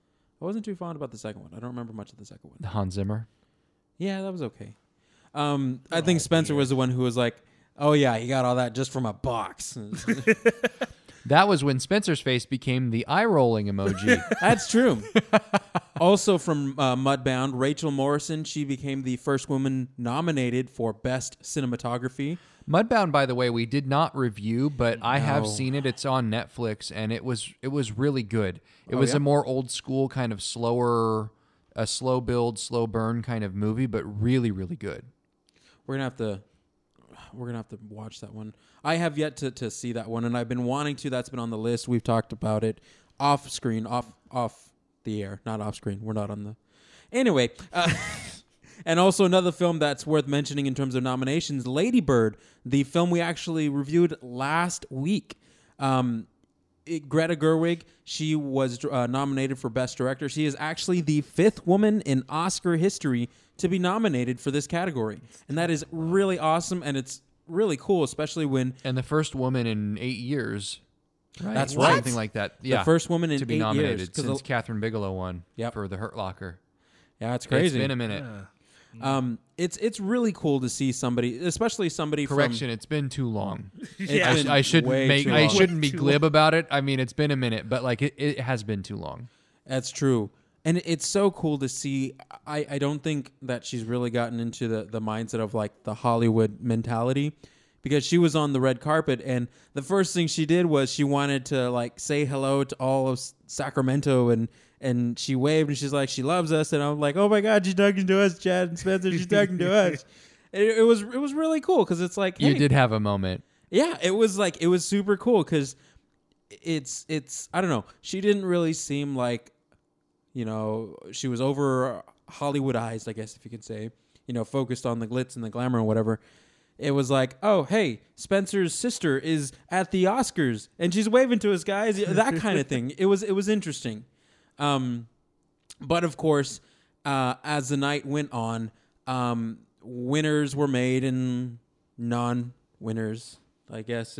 I wasn't too fond about the second one. I don't remember much of the second one. The Hans Zimmer. Yeah, that was okay. Um, I think Spencer was the one who was like, oh, yeah, he got all that just from a box. That was when Spencer's face became the eye-rolling emoji. That's true. Also from uh, Mudbound, Rachel Morrison. She became the first woman nominated for Best Cinematography. Mudbound, by the way, we did not review, but I have No. seen it. It's on Netflix, and it was it was really good. It Oh, was yeah? a more old school kind of slower, a slow build, slow burn kind of movie, but really, really good. We're gonna have to, we're gonna have to watch that one. I have yet to, to see that one, and I've been wanting to. That's been on the list. We've talked about it off screen, off off the air, not off screen. We're not on the. Anyway, uh, and also another film that's worth mentioning in terms of nominations, Lady Bird, the film we actually reviewed last week. Um, it, Greta Gerwig, she was uh, nominated for Best Director. She is actually the fifth woman in Oscar history to be nominated for this category. And that is really awesome, and it's really cool, especially when And the first woman in eight years. Right? That's Something right. like that. Yeah. the first woman in to be eight nominated years. 'Cause since the- Catherine Bigelow won Yep. for The Hurt Locker. yeah, it's crazy. It's been a minute. um, it's it's really cool to see somebody, especially somebody Correction, it's been too long. Yeah. I, been I shouldn't way make. too I long. shouldn't be Too glib about it. I mean, it's been a minute, but like it, it has been too long. That's true. And it's so cool to see. I, I don't think that she's really gotten into the, the mindset of like the Hollywood mentality, because she was on the red carpet and the first thing she did was she wanted to like say hello to all of Sacramento, and, and she waved and she's like, she loves us. And I'm like, oh my God, she's talking to us, Chad and Spencer. She's talking to us. It, it was, it was really cool. Cause it's like, You hey, did have a moment. yeah, it was like, it was super cool. Cause it's, it's, I don't know. She didn't really seem like, you know, she was over Hollywoodized, I guess if you could say, you know, focused on the glitz and the glamour and whatever. It was like, oh, hey, Spencer's sister is at the Oscars and she's waving to us, guys. That kind of thing. It was it was interesting. Um, but of course, uh, as the night went on, um, winners were made and non-winners, I guess,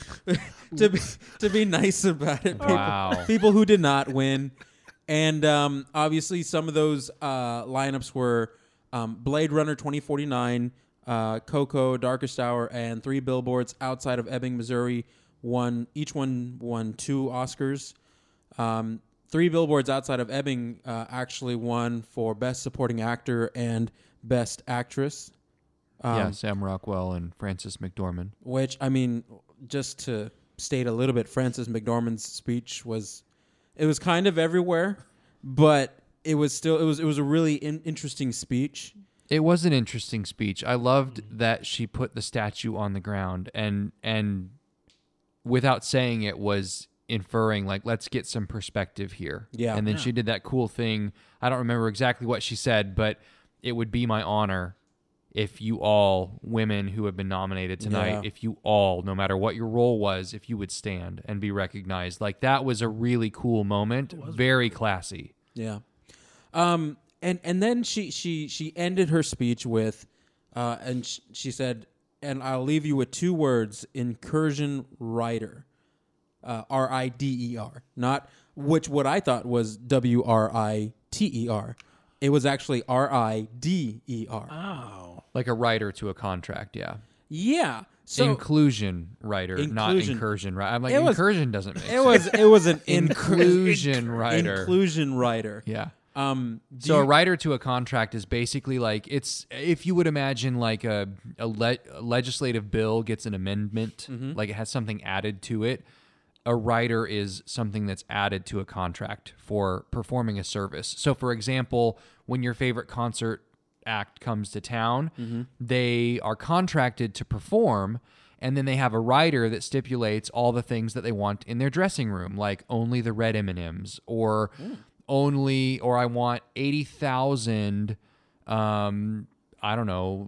to be to be nice about it. People, Wow. people who did not win. And um, obviously, some of those uh, lineups were um, Blade Runner twenty forty-nine, uh, Coco, Darkest Hour, and Three Billboards Outside of Ebbing, Missouri. Won each one won two Oscars. Um, Three Billboards Outside of Ebbing uh, actually won for Best Supporting Actor and Best Actress. Um, yeah, Sam Rockwell and Frances McDormand. Which, I mean, just to state a little bit, Frances McDormand's speech was, it was kind of everywhere, but it was still, it was, it was a really in- interesting speech. It was an interesting speech. I loved that she put the statue on the ground and and without saying it was inferring like, let's get some perspective here. Yeah. And then Yeah. she did that cool thing. I don't remember exactly what she said, but it would be my honor if you all women who have been nominated tonight, Yeah. if you all, no matter what your role was, if you would stand and be recognized. Like that was a really cool moment. Very classy. Yeah. Um, and, and then she, she, she ended her speech with, uh, and sh- she said, and I'll leave you with two words, incursion writer, uh, R I D E R, not which what I thought was W R I T E R. It was actually R I D E R. Oh. Like a writer to a contract, yeah. Yeah. So inclusion writer, not Inclusion. incursion. Right? I'm like It was- incursion doesn't make it sense. was it was an Inclusion writer. Inclusion writer. Yeah. Um. do So a you- writer to a contract is basically like it's if you would imagine like a a, le- a legislative bill gets an amendment, Mm-hmm. like it has something added to it. A writer is something that's added to a contract for performing a service. So, for example, when your favorite concert act comes to town, Mm-hmm. they are contracted to perform, and then they have a writer that stipulates all the things that they want in their dressing room, like only the red M and M's, or only, or I want eighty thousand, um, I don't know,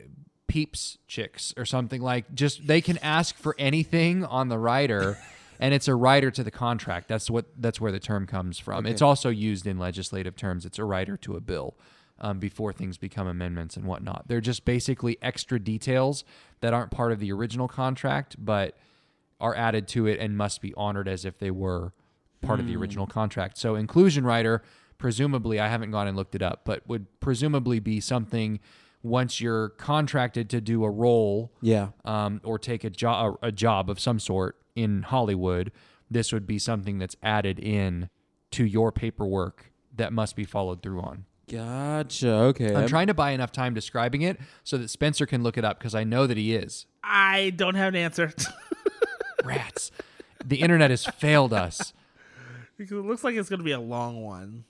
Peeps chicks or something. Like just they can ask for anything on the writer. And it's a writer to the contract. That's what. That's where the term comes from. Okay. It's also used in legislative terms. It's a writer to a bill um, before things become amendments and whatnot. They're just basically extra details that aren't part of the original contract, but are added to it and must be honored as if they were part of the original contract. So inclusion writer, presumably, I haven't gone and looked it up, but would presumably be something once you're contracted to do a role Yeah. um, or take a job a job of some sort in Hollywood, this would be something that's added in to your paperwork that must be followed through on. Gotcha. Okay. I'm trying to buy enough time describing it so that Spencer can look it up because I know that he is. I don't have an answer. Rats. The internet has failed us. Because it looks like it's going to be a long one.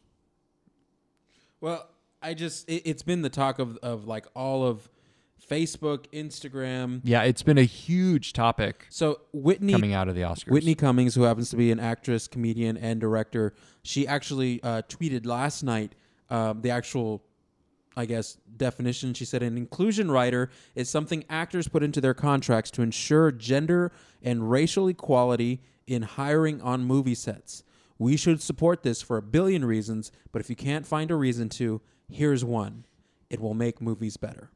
Well, I just it, it's been the talk of of like all of Facebook, Instagram. Yeah, it's been a huge topic So Whitney coming out of the Oscars. Whitney Cummings, who happens to be an actress, comedian, and director, she actually uh, tweeted last night um, the actual, I guess, definition. She said, an inclusion rider is something actors put into their contracts to ensure gender and racial equality in hiring on movie sets. We should support this for a billion reasons, but if you can't find a reason to, here's one. It will make movies better.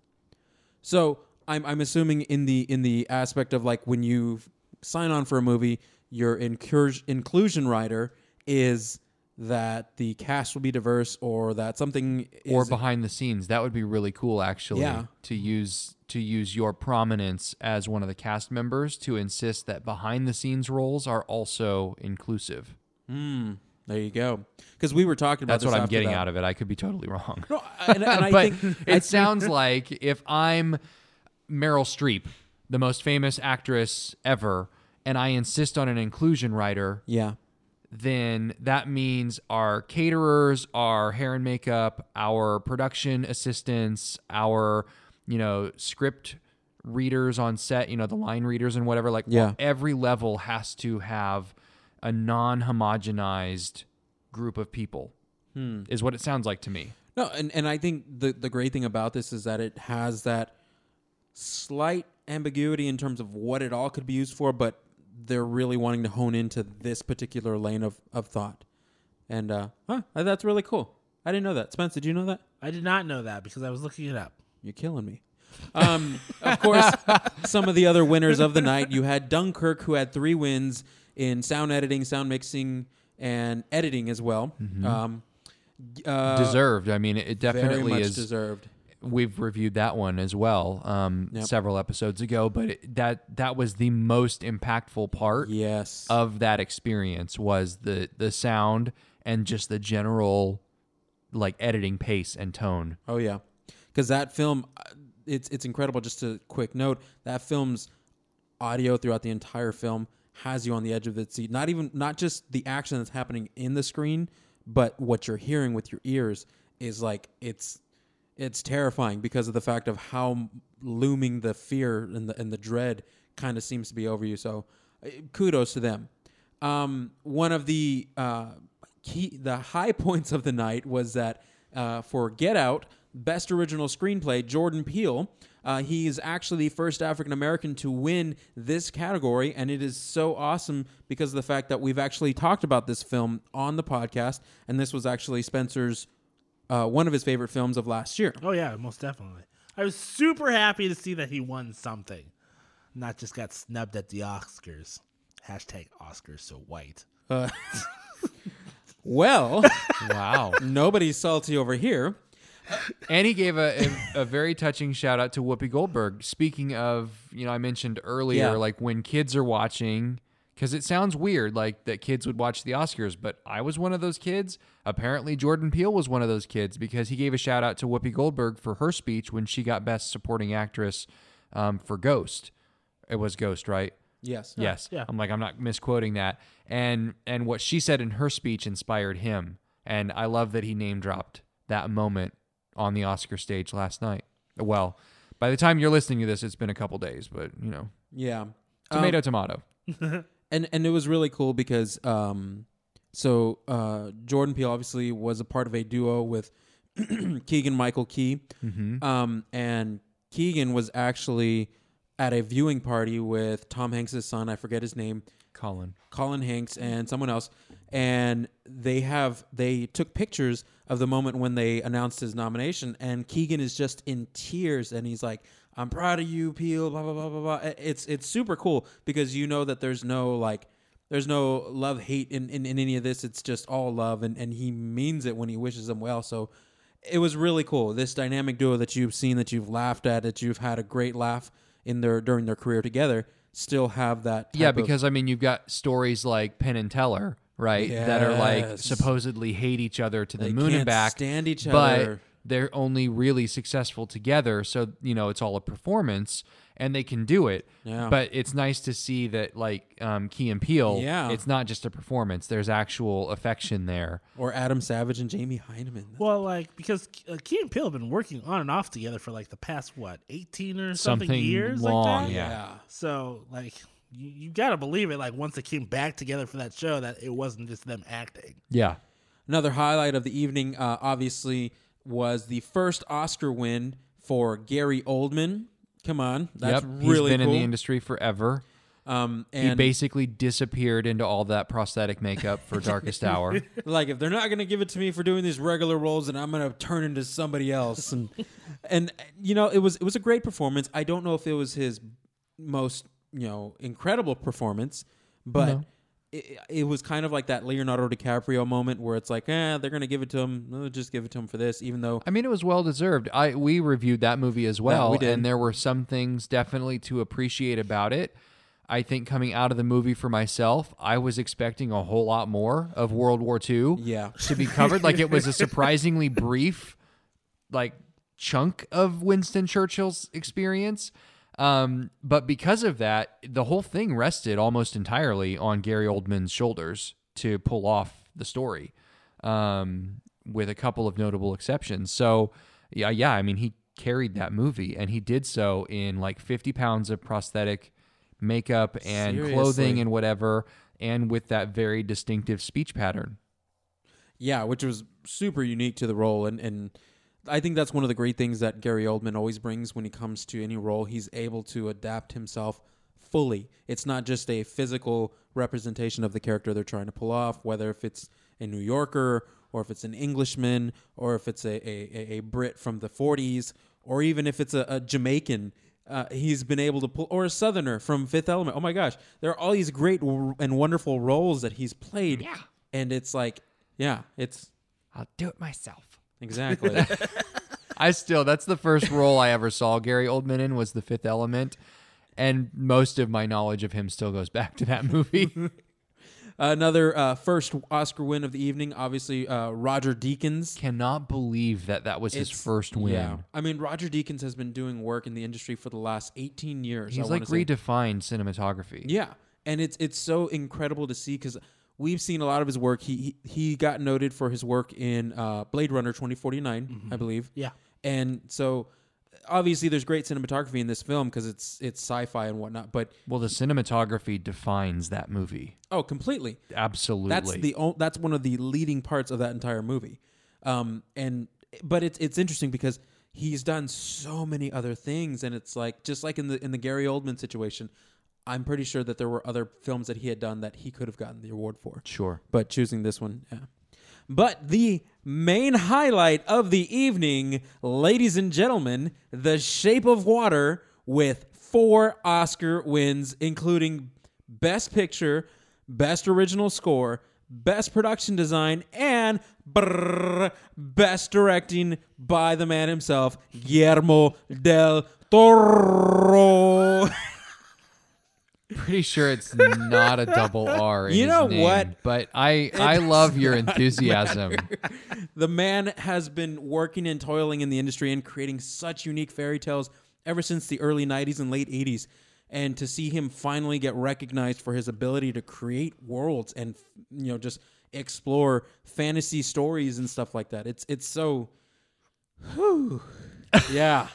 So I'm I'm assuming in the in the aspect of like when you sign on for a movie, your incur- inclusion rider is that the cast will be diverse or that something is or behind the scenes. That would be really cool, actually. Yeah. To use to use your prominence as one of the cast members to insist that behind the scenes roles are also inclusive. Mm, there you go. Because we were talking about That's this what I'm after getting that. out of it. I could be totally wrong. No, and, and I but think it sounds like if I'm Meryl Streep, the most famous actress ever, and I insist on an inclusion rider, yeah. then that means our caterers, our hair and makeup, our production assistants, our, you know, script readers on set, you know, the line readers and whatever, like Yeah. every level has to have a non-homogenized group of people, Hmm. is what it sounds like to me. No, and, and I think the, the great thing about this is that it has that slight ambiguity in terms of what it all could be used for, but they're really wanting to hone into this particular lane of, of thought. And uh, huh, that's really cool. I didn't know that. Spence, did you know that? I did not know that because I was looking it up. You're killing me. Um, of course, some of the other winners of the night, you had Dunkirk, who had three wins in sound editing, sound mixing, and editing as well. Mm-hmm. Um, uh, Deserved. I mean, it definitely very much is. deserved. We've reviewed that one as well um, Yep. several episodes ago, but it, that that was the most impactful part Yes. of that experience was the the sound and just the general like editing pace and tone. Oh yeah, because that film, uh, it's it's incredible. Just a quick note: that film's audio throughout the entire film has you on the edge of the seat. Not even not just the action that's happening in the screen, but what you're hearing with your ears is like it's it's terrifying because of the fact of how looming the fear and the and the dread kind of seems to be over you. So, uh, kudos to them. Um, one of the uh, key, the high points of the night was that uh, for Get Out, Best Original Screenplay, Jordan Peele. Uh, he is actually the first African American to win this category, and it is so awesome because of the fact that we've actually talked about this film on the podcast, and this was actually Spencer's uh, one of his favorite films of last year. Oh, yeah, most definitely. I was super happy to see that he won something, not just got snubbed at the Oscars. Hashtag Oscars so white. Uh, well, Wow. nobody's salty over here. And he gave a, a, a very touching shout out to Whoopi Goldberg. Speaking of, you know, I mentioned earlier, Yeah. like when kids are watching, because it sounds weird, like that kids would watch the Oscars, but I was one of those kids. Apparently, Jordan Peele was one of those kids because he gave a shout out to Whoopi Goldberg for her speech when she got Best Supporting Actress um, for Ghost. It was Ghost, right? Yes. Yes. yeah. I'm like, I'm not misquoting that. And and what she said in her speech inspired him. And I love that he name dropped that moment on the Oscar stage last night. Well, by the time you're listening to this, it's been a couple days, but you know, Yeah. tomato, Um, tomato. and and it was really cool because um, so uh, Jordan Peele obviously was a part of a duo with Keegan Michael Key, Mm-hmm. um, and Keegan was actually at a viewing party with Tom Hanks' son. I forget his name. Colin. Colin Hanks and someone else, and they have they took pictures of the moment when they announced his nomination, and Keegan is just in tears, and he's like, "I'm proud of you, Peele." Blah blah blah blah blah. It's it's super cool because you know that there's no like there's no love hate in, in, in any of this. It's just all love, and, and he means it when he wishes them well. So it was really cool. This dynamic duo that you've seen, that you've laughed at, that you've had a great laugh in their during their career together, still have that. Type Yeah, of- because I mean, you've got stories like Penn and Teller right? That are like Yes. supposedly hate each other to the They moon can't and back. stand each but other. they're only really successful together. So, you know, it's all a performance and they can do it. Yeah. But it's nice to see that, like, um, Key and Peele, Yeah. it's not just a performance. There's actual affection there. Or Adam Savage and Jamie Hyneman. Well, like because uh, Key and Peele have been working on and off together for like the past what eighteen or something, Something years, long, like that. yeah. So like you, you gotta believe it. Like once they came back together for that show, that it wasn't just them acting. Yeah. Another highlight of the evening, uh, obviously, was the first Oscar win for Gary Oldman. Come on, that's yep. really He's been cool. in the industry forever. Um, He and basically disappeared into all that prosthetic makeup for Darkest Hour. like, if they're not going to give it to me for doing these regular roles, then I'm going to turn into somebody else. And and you know, it was it was a great performance. I don't know if it was his most you know incredible performance, but. No. It, it was kind of like that Leonardo DiCaprio moment where it's like, eh, they're going to give it to him. They'll just give it to him for this, even though I mean, it was well deserved. I we reviewed that movie as well, we did. and there were some things definitely to appreciate about it. I think coming out of the movie for myself, I was expecting a whole lot more of World War Two Yeah. to be covered. Like, it was a surprisingly brief, like, chunk of Winston Churchill's experience. Um, but because of that, the whole thing rested almost entirely on Gary Oldman's shoulders to pull off the story, um, with a couple of notable exceptions. So, yeah, yeah, I mean, he carried that movie, and he did so in like fifty pounds of prosthetic makeup and Seriously. clothing and whatever, and with that very distinctive speech pattern. Yeah, which was super unique to the role. And, and I think that's one of the great things that Gary Oldman always brings when he comes to any role. He's able to adapt himself fully. It's not just a physical representation of the character they're trying to pull off, whether if it's a New Yorker or if it's an Englishman or if it's a, a, a Brit from the forties or even if it's a, a Jamaican. Uh, he's been able to pull, or a Southerner from Fifth Element. Oh my gosh, there are all these great w- and wonderful roles that he's played. Yeah. And it's like, yeah, it's I'll do it myself. exactly. I still, that's the first role I ever saw Gary Oldman in was The Fifth Element. And most of my knowledge of him still goes back to that movie. Another uh, first Oscar win of the evening, obviously uh, Roger Deakins. Cannot believe that that was his It's- first win. Yeah. I mean, Roger Deakins has been doing work in the industry for the last eighteen years. I He's like wanna say. redefined cinematography. Yeah, and it's it's so incredible to see because we've seen a lot of his work. He he, he got noted for his work in uh, Blade Runner twenty forty-nine, I believe. Yeah. And so obviously there's great cinematography in this film because it's it's sci-fi and whatnot. But Well, the cinematography defines that movie. oh, completely. Absolutely. That's the o- that's one of the leading parts of that entire movie. Um, and but it's it's interesting because he's done so many other things, and it's like just like in the in the Gary Oldman situation, I'm pretty sure that there were other films that he had done that he could have gotten the award for. Sure. But choosing this one, yeah. But the main highlight of the evening, ladies and gentlemen, The Shape of Water with four Oscar wins, including Best Picture, Best Original Score, Best Production Design, and brrr, Best Directing by the man himself, Guillermo del Toro. Pretty sure it's not a double R in You his know name, what? But I, I love your enthusiasm. The man has been working and toiling in the industry and creating such unique fairy tales ever since the early nineties and late eighties. And to see him finally get recognized for his ability to create worlds and, you know, just explore fantasy stories and stuff like that. It's it's so whew. Yeah.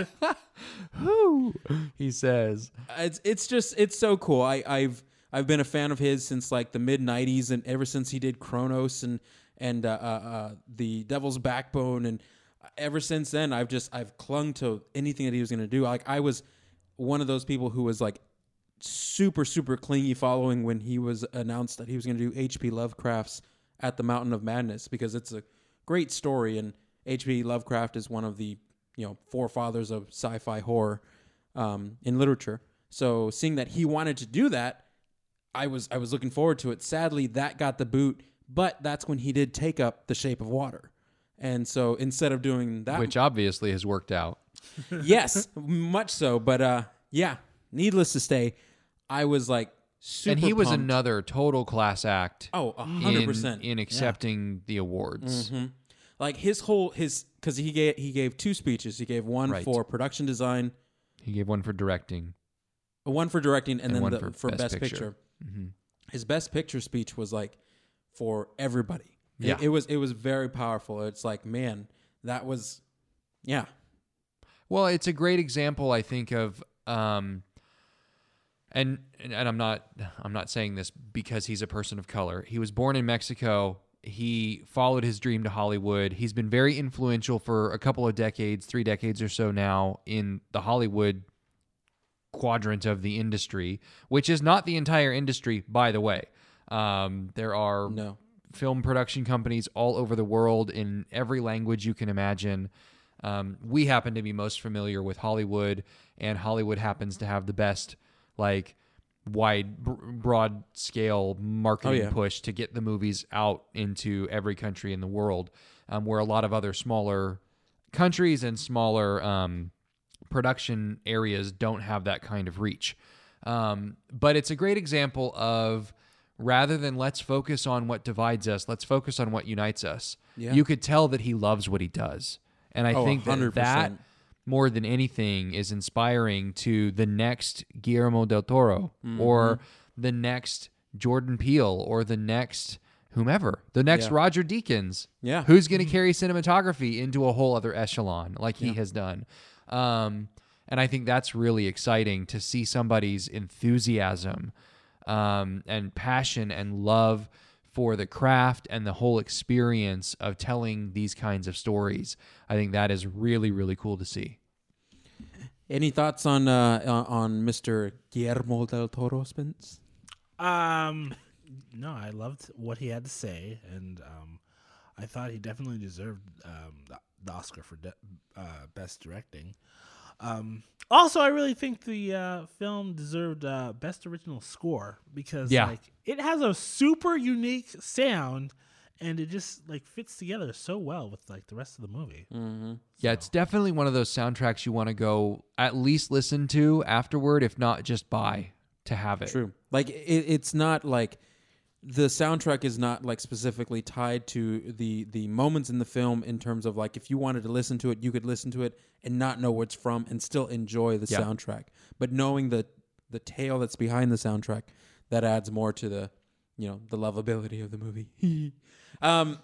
Who he says. It's it's just it's so cool. I, I've I've been a fan of his since like the mid nineties, and ever since he did Kronos and and uh, uh, uh, the Devil's Backbone, and ever since then I've just I've clung to anything that he was going to do. Like I was one of those people who was like super super clingy following when he was announced that he was going to do H P Lovecraft's At the Mountain of Madness, because it's a great story, and H P Lovecraft is one of the you know forefathers of sci-fi horror um, in literature. So seeing that he wanted to do that, I was I was looking forward to it. Sadly, that got the boot, but that's when he did take up The Shape of Water. And so instead of doing that, Which obviously has worked out. yes, much so. But uh, yeah, needless to say, I was like super and he was pumped. another total class act. Oh, a hundred in, percent. in accepting the awards. Mm-hmm. Like his whole his because he gave he gave two speeches. He gave one Right. for production design, He gave one for directing. one for directing, and, And then one the, for for, Best best, Picture. picture. Mm-hmm. His best picture speech was like for everybody. It- Yeah. it, was it was very powerful. It's like, man, that was yeah. Well, it's a great example, I think, of um, and and I'm not I'm not saying this because he's a person of color. He was born in Mexico. He followed his dream to Hollywood. He's been very influential for a couple of decades, three decades or so now, in the Hollywood quadrant of the industry, which is not the entire industry, by the way. Um, there are No. film production companies all over the world in every language you can imagine. Um, we happen to be most familiar with Hollywood, and Hollywood happens to have the best, like, wide, br- broad scale marketing Oh, yeah. push to get the movies out into every country in the world, um, where a lot of other smaller countries and smaller um, production areas don't have that kind of reach. Um, but it's a great example of, rather than let's focus on what divides us, let's focus on what unites us. Yeah. You could tell that he loves what he does. And I Oh, think that, one hundred that percent. more than anything is inspiring to the next Guillermo del Toro Mm-hmm. or the next Jordan Peele or the next whomever, the next Yeah. Roger Deakins. Yeah. Who's going to carry cinematography into a whole other echelon like he has done. Um, and I think that's really exciting to see somebody's enthusiasm um, and passion and love for the craft and the whole experience of telling these kinds of stories. I think that is really, really cool to see. Any thoughts on uh, on Mister Guillermo del Toro, Spence? Um, no, I loved what he had to say, and um, I thought he definitely deserved um, the, the Oscar for de- uh, best directing. Um, also, I really think the uh, film deserved uh, best original score because Yeah. like it has a super unique sound, and it just like fits together so well with like the rest of the movie. Mm-hmm. Yeah, it's definitely one of those soundtracks you want to go at least listen to afterward, if not just buy to have it. True. Like it, it's not like the soundtrack is not like specifically tied to the the moments in the film in terms of like if you wanted to listen to it, you could listen to it and not know where it's from and still enjoy the Yeah. soundtrack. But knowing the the tale that's behind the soundtrack, that adds more to the you know the lovability of the movie. um,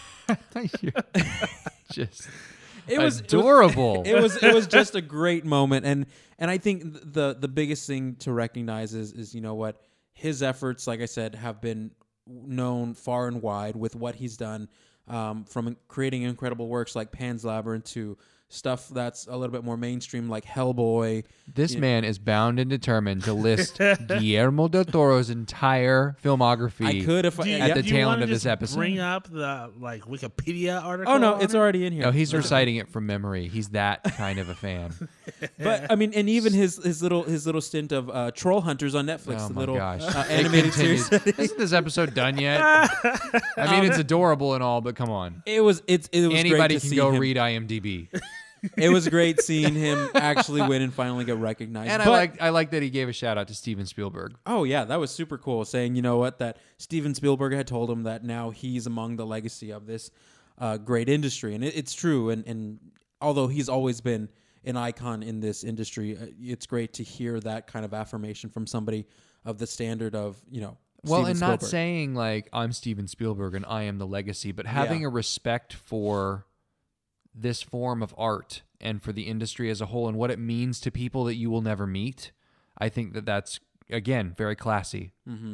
Just it was adorable. It was it was just a great moment, and and I think the the biggest thing to recognize is is you know what his efforts, like I said, have been known far and wide with what he's done, um, from creating incredible works like Pan's Labyrinth to stuff that's a little bit more mainstream like Hellboy. This man is bound and determined to list Guillermo del Toro's entire filmography. I could if Do you, I, At yeah. the do you tail wanna end of this just episode? Bring up the like Wikipedia article. Oh no, on it's it? already in here. No, he's reciting it from memory. He's that kind of a fan. But I mean, and even his his little his little stint of uh, Troll Hunters on Netflix, Oh the my little gosh. uh, It animated continues. series. Isn't this episode done yet? I mean, it's adorable and all, but come on. It was it's it was Anybody great to can see go him. read IMDb. It was great seeing him actually win and finally get recognized. And I But- like I like that he gave a shout out to Steven Spielberg. Oh yeah, that was super cool. Saying, you know what, that Steven Spielberg had told him that now he's among the legacy of this uh, great industry, and it, it's true. And, and although he's always been an icon in this industry, uh, it's great to hear that kind of affirmation from somebody of the standard of you know. Well, Steven and not Spielberg. saying like I'm Steven Spielberg and I am the legacy, but having Yeah. a respect for this form of art and for the industry as a whole and what it means to people that you will never meet. I think that that's, again, very classy.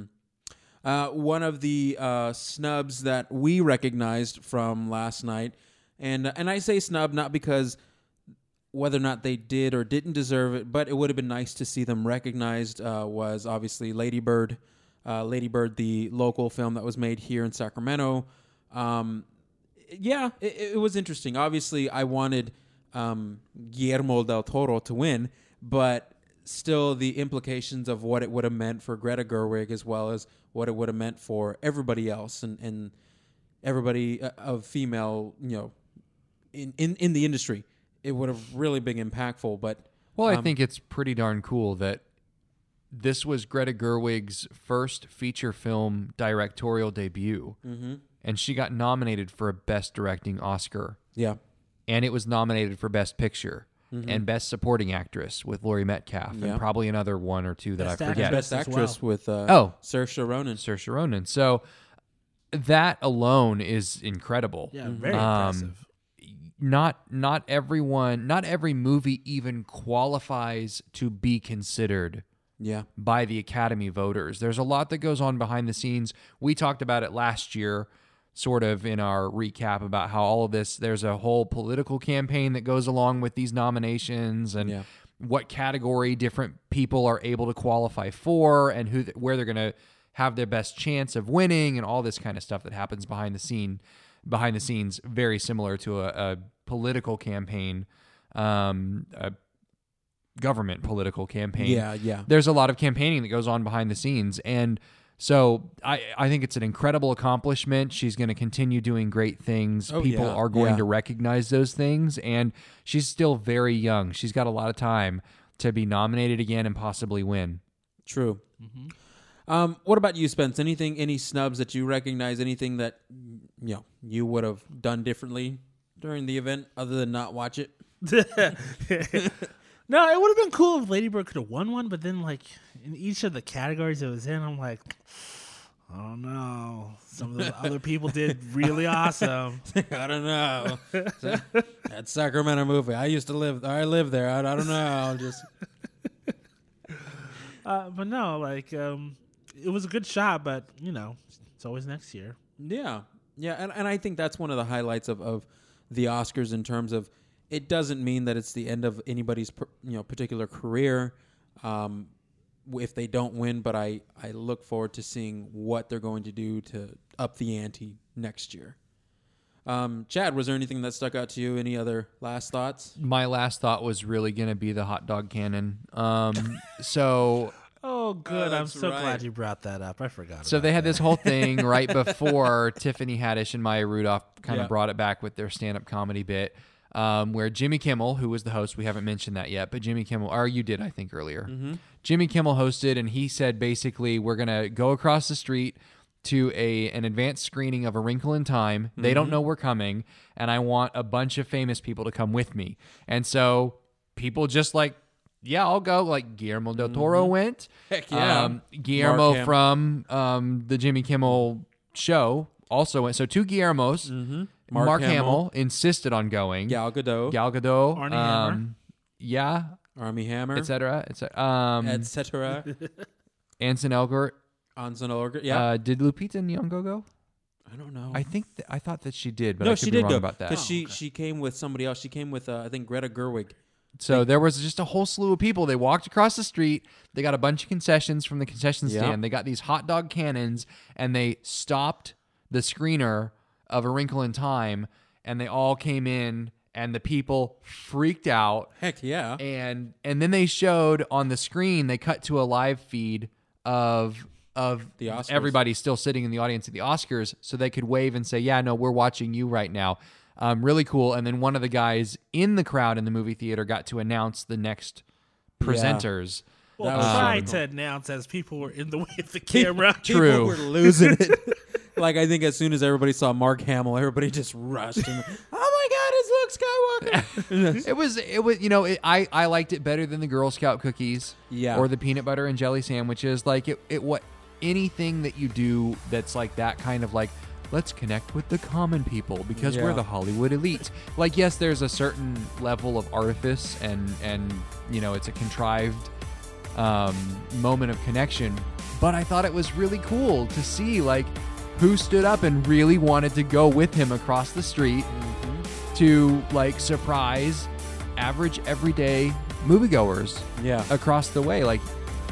Uh, one of the uh, snubs that we recognized from last night, and and I say snub not because whether or not they did or didn't deserve it, but it would have been nice to see them recognized, uh, was obviously Lady Bird. Uh, Lady Bird, the local film that was made here in Sacramento. Um, yeah, it, it was interesting. Obviously, I wanted um, Guillermo del Toro to win, but still the implications of what it would have meant for Greta Gerwig as well as what it would have meant for everybody else and, and everybody uh, of female, you know, in, in, in the industry, it would have really been impactful. But Well, I um, think it's pretty darn cool that this was Greta Gerwig's first feature film directorial debut, mm-hmm. and she got nominated for a Best Directing Oscar. Yeah. And it was nominated for Best Picture mm-hmm. and Best Supporting Actress with Laurie Metcalf, yeah. and probably another one or two that Best I forget. Best as Actress well. with uh, Oh. Saoirse Ronan. Saoirse Ronan. So that alone is incredible. Yeah, very Um, impressive. Not not everyone, not every movie even qualifies to be considered Yeah. by the Academy voters. There's a lot that goes on behind the scenes. We talked about it last year, sort of in our recap about how all of this, there's a whole political campaign that goes along with these nominations and Yeah. what category different people are able to qualify for and who where they're going to have their best chance of winning and all this kind of stuff that happens behind the scene behind the scenes, very similar to a, a political campaign, um, a government political campaign. Yeah, yeah. There's a lot of campaigning that goes on behind the scenes. And so I, I think it's an incredible accomplishment. She's going to continue doing great things. Oh, People yeah, are going yeah. to recognize those things. And she's still very young. She's got a lot of time to be nominated again and possibly win. True. Um, what about you, Spence? Anything, any snubs that you recognize? Anything that you know you would have done differently during the event, other than not watch it? No, it would have been cool if Lady Bird could have won one, but then like in each of the categories it was in, I'm like, I don't know. Some of those other people did really awesome. I don't know. That Sacramento movie. I used to live. I live there. I, I don't know. I'll just. Uh, but no, like um, it was a good shot, but you know, it's always next year. Yeah, yeah, and and I think that's one of the highlights of, of the Oscars in terms of it doesn't mean that it's the end of anybody's per, you know particular career um, if they don't win, but I, I look forward to seeing what they're going to do to up the ante next year. Um, Chad, was there anything that stuck out to you? Any other last thoughts? My last thought was really going to be the hot dog cannon. Um, so Oh, good. I'm that's so right. glad you brought that up. I forgot. So about they had that. this whole thing right before Tiffany Haddish and Maya Rudolph kind Yeah. of brought it back with their stand-up comedy bit, um, where Jimmy Kimmel, who was the host, we haven't mentioned that yet, but Jimmy Kimmel, or you did, I think, earlier. Mm-hmm. Jimmy Kimmel hosted, and he said basically, we're going to go across the street to a an advanced screening of A Wrinkle in Time. Mm-hmm. They don't know we're coming, and I want a bunch of famous people to come with me. And so people just like, yeah, I'll go. Like Guillermo del Toro went. Heck yeah. Um, Guillermo Mark Hamill. from um, the Jimmy Kimmel show also went. So two Guillermos. Mm-hmm. Mark, Mark Hamill. Hamill. insisted on going. Gal Gadot, Gal Gadot. Armie um, Hammer. Yeah, Armie Hammer, et cetera, et cetera. Um, et cetera. Anson Elgort. Anson Elgort. Yeah, Uh, did Lupita Nyong'o go? I don't know. I think th- I thought that she did, but no, I could she be did wrong go about that. because she she came with somebody else. She came with uh, I think Greta Gerwig. So there was just a whole slew of people. They walked across the street. They got a bunch of concessions from the concession Yeah. stand. They got these hot dog cannons, and they stopped the screener of A Wrinkle in Time, and they all came in, and the people freaked out. Heck yeah. And and then they showed on the screen, they cut to a live feed of of The Oscars. everybody still sitting in the audience at the Oscars, so they could wave and say, yeah, no, we're watching you right now. Um, really cool. And then one of the guys in the crowd in the movie theater got to announce the next presenters. Well, That was try so cool. to announce as people were in the way of the camera. True. People were losing it. Like I think as soon as everybody saw Mark Hamill, everybody just rushed. And, oh my God, it's Luke Skywalker! It was, it was, you know, it, I, I liked it better than the Girl Scout cookies, Yeah. or the peanut butter and jelly sandwiches. Like it, it, what anything that you do that's like that kind of like, let's connect with the common people because we're Yeah. the Hollywood elite. Like, yes, there's a certain level of artifice and and you know, it's a contrived um, moment of connection. But I thought it was really cool to see like who stood up and really wanted to go with him across the street to like surprise average everyday moviegoers Yeah. across the way. Like,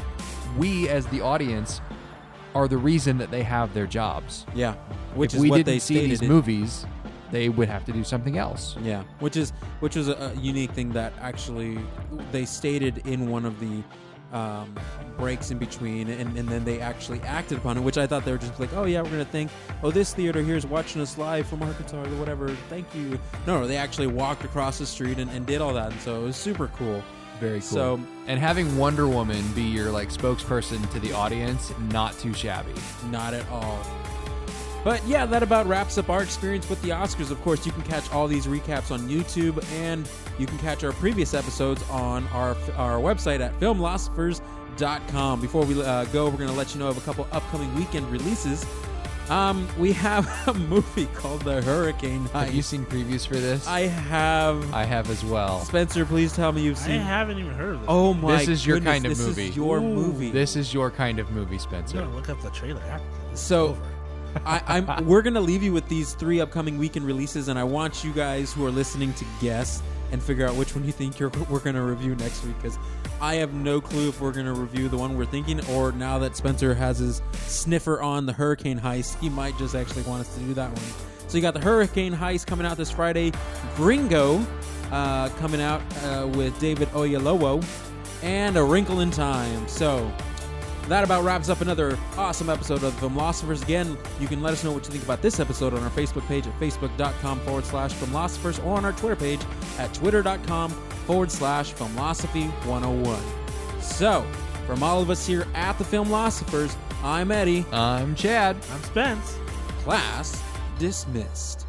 we as the audience are the reason that they have their jobs. Yeah. Which if is we what didn't they see stated. these it- movies, they would have to do something else. Yeah, which is which was a, a unique thing that actually they stated in one of the um, breaks in between, and, and then they actually acted upon it. Which I thought they were just like, oh yeah, we're gonna think, oh this theater here is watching us live from Arkansas or whatever. Thank you. No, no, they actually walked across the street and, and did all that, and so it was super cool. Very cool. So, and having Wonder Woman be your like spokesperson to the audience, not too shabby. not at all. But yeah, that about wraps up our experience with the Oscars. Of course, you can catch all these recaps on YouTube, and you can catch our previous episodes on our our website at filmlosophers dot com. Before we uh, go, we're going to let you know of a couple upcoming weekend releases. Um, we have a movie called The Hurricane Heist. Have you seen previews for this? I have. I have as well. Spencer, please tell me you've I seen. haven't even heard of this. Oh my! This is your goodness, kind of this movie. Is your Ooh. movie. This is your kind of movie, I'm Spencer. gonna look up the trailer after this. So- Over. I, I'm. We're gonna leave you with these three upcoming weekend releases, and I want you guys who are listening to guess and figure out which one you think you're, we're gonna review next week. Because I have no clue if we're gonna review the one we're thinking, or now that Spencer has his sniffer on the Hurricane Heist, he might just actually want us to do that one. So you got the Hurricane Heist coming out this Friday, Gringo uh, coming out uh, with David Oyelowo, and A Wrinkle in Time. So. That about wraps up another awesome episode of Filmlosophers. Again, you can let us know what you think about this episode on our Facebook page at facebook.com forward slash Filmlosophers or on our Twitter page at twitter.com forward slash Filmlosophy 101. So, from all of us here at the Filmlosophers, I'm Eddie. I'm Chad. I'm Spence. Class dismissed.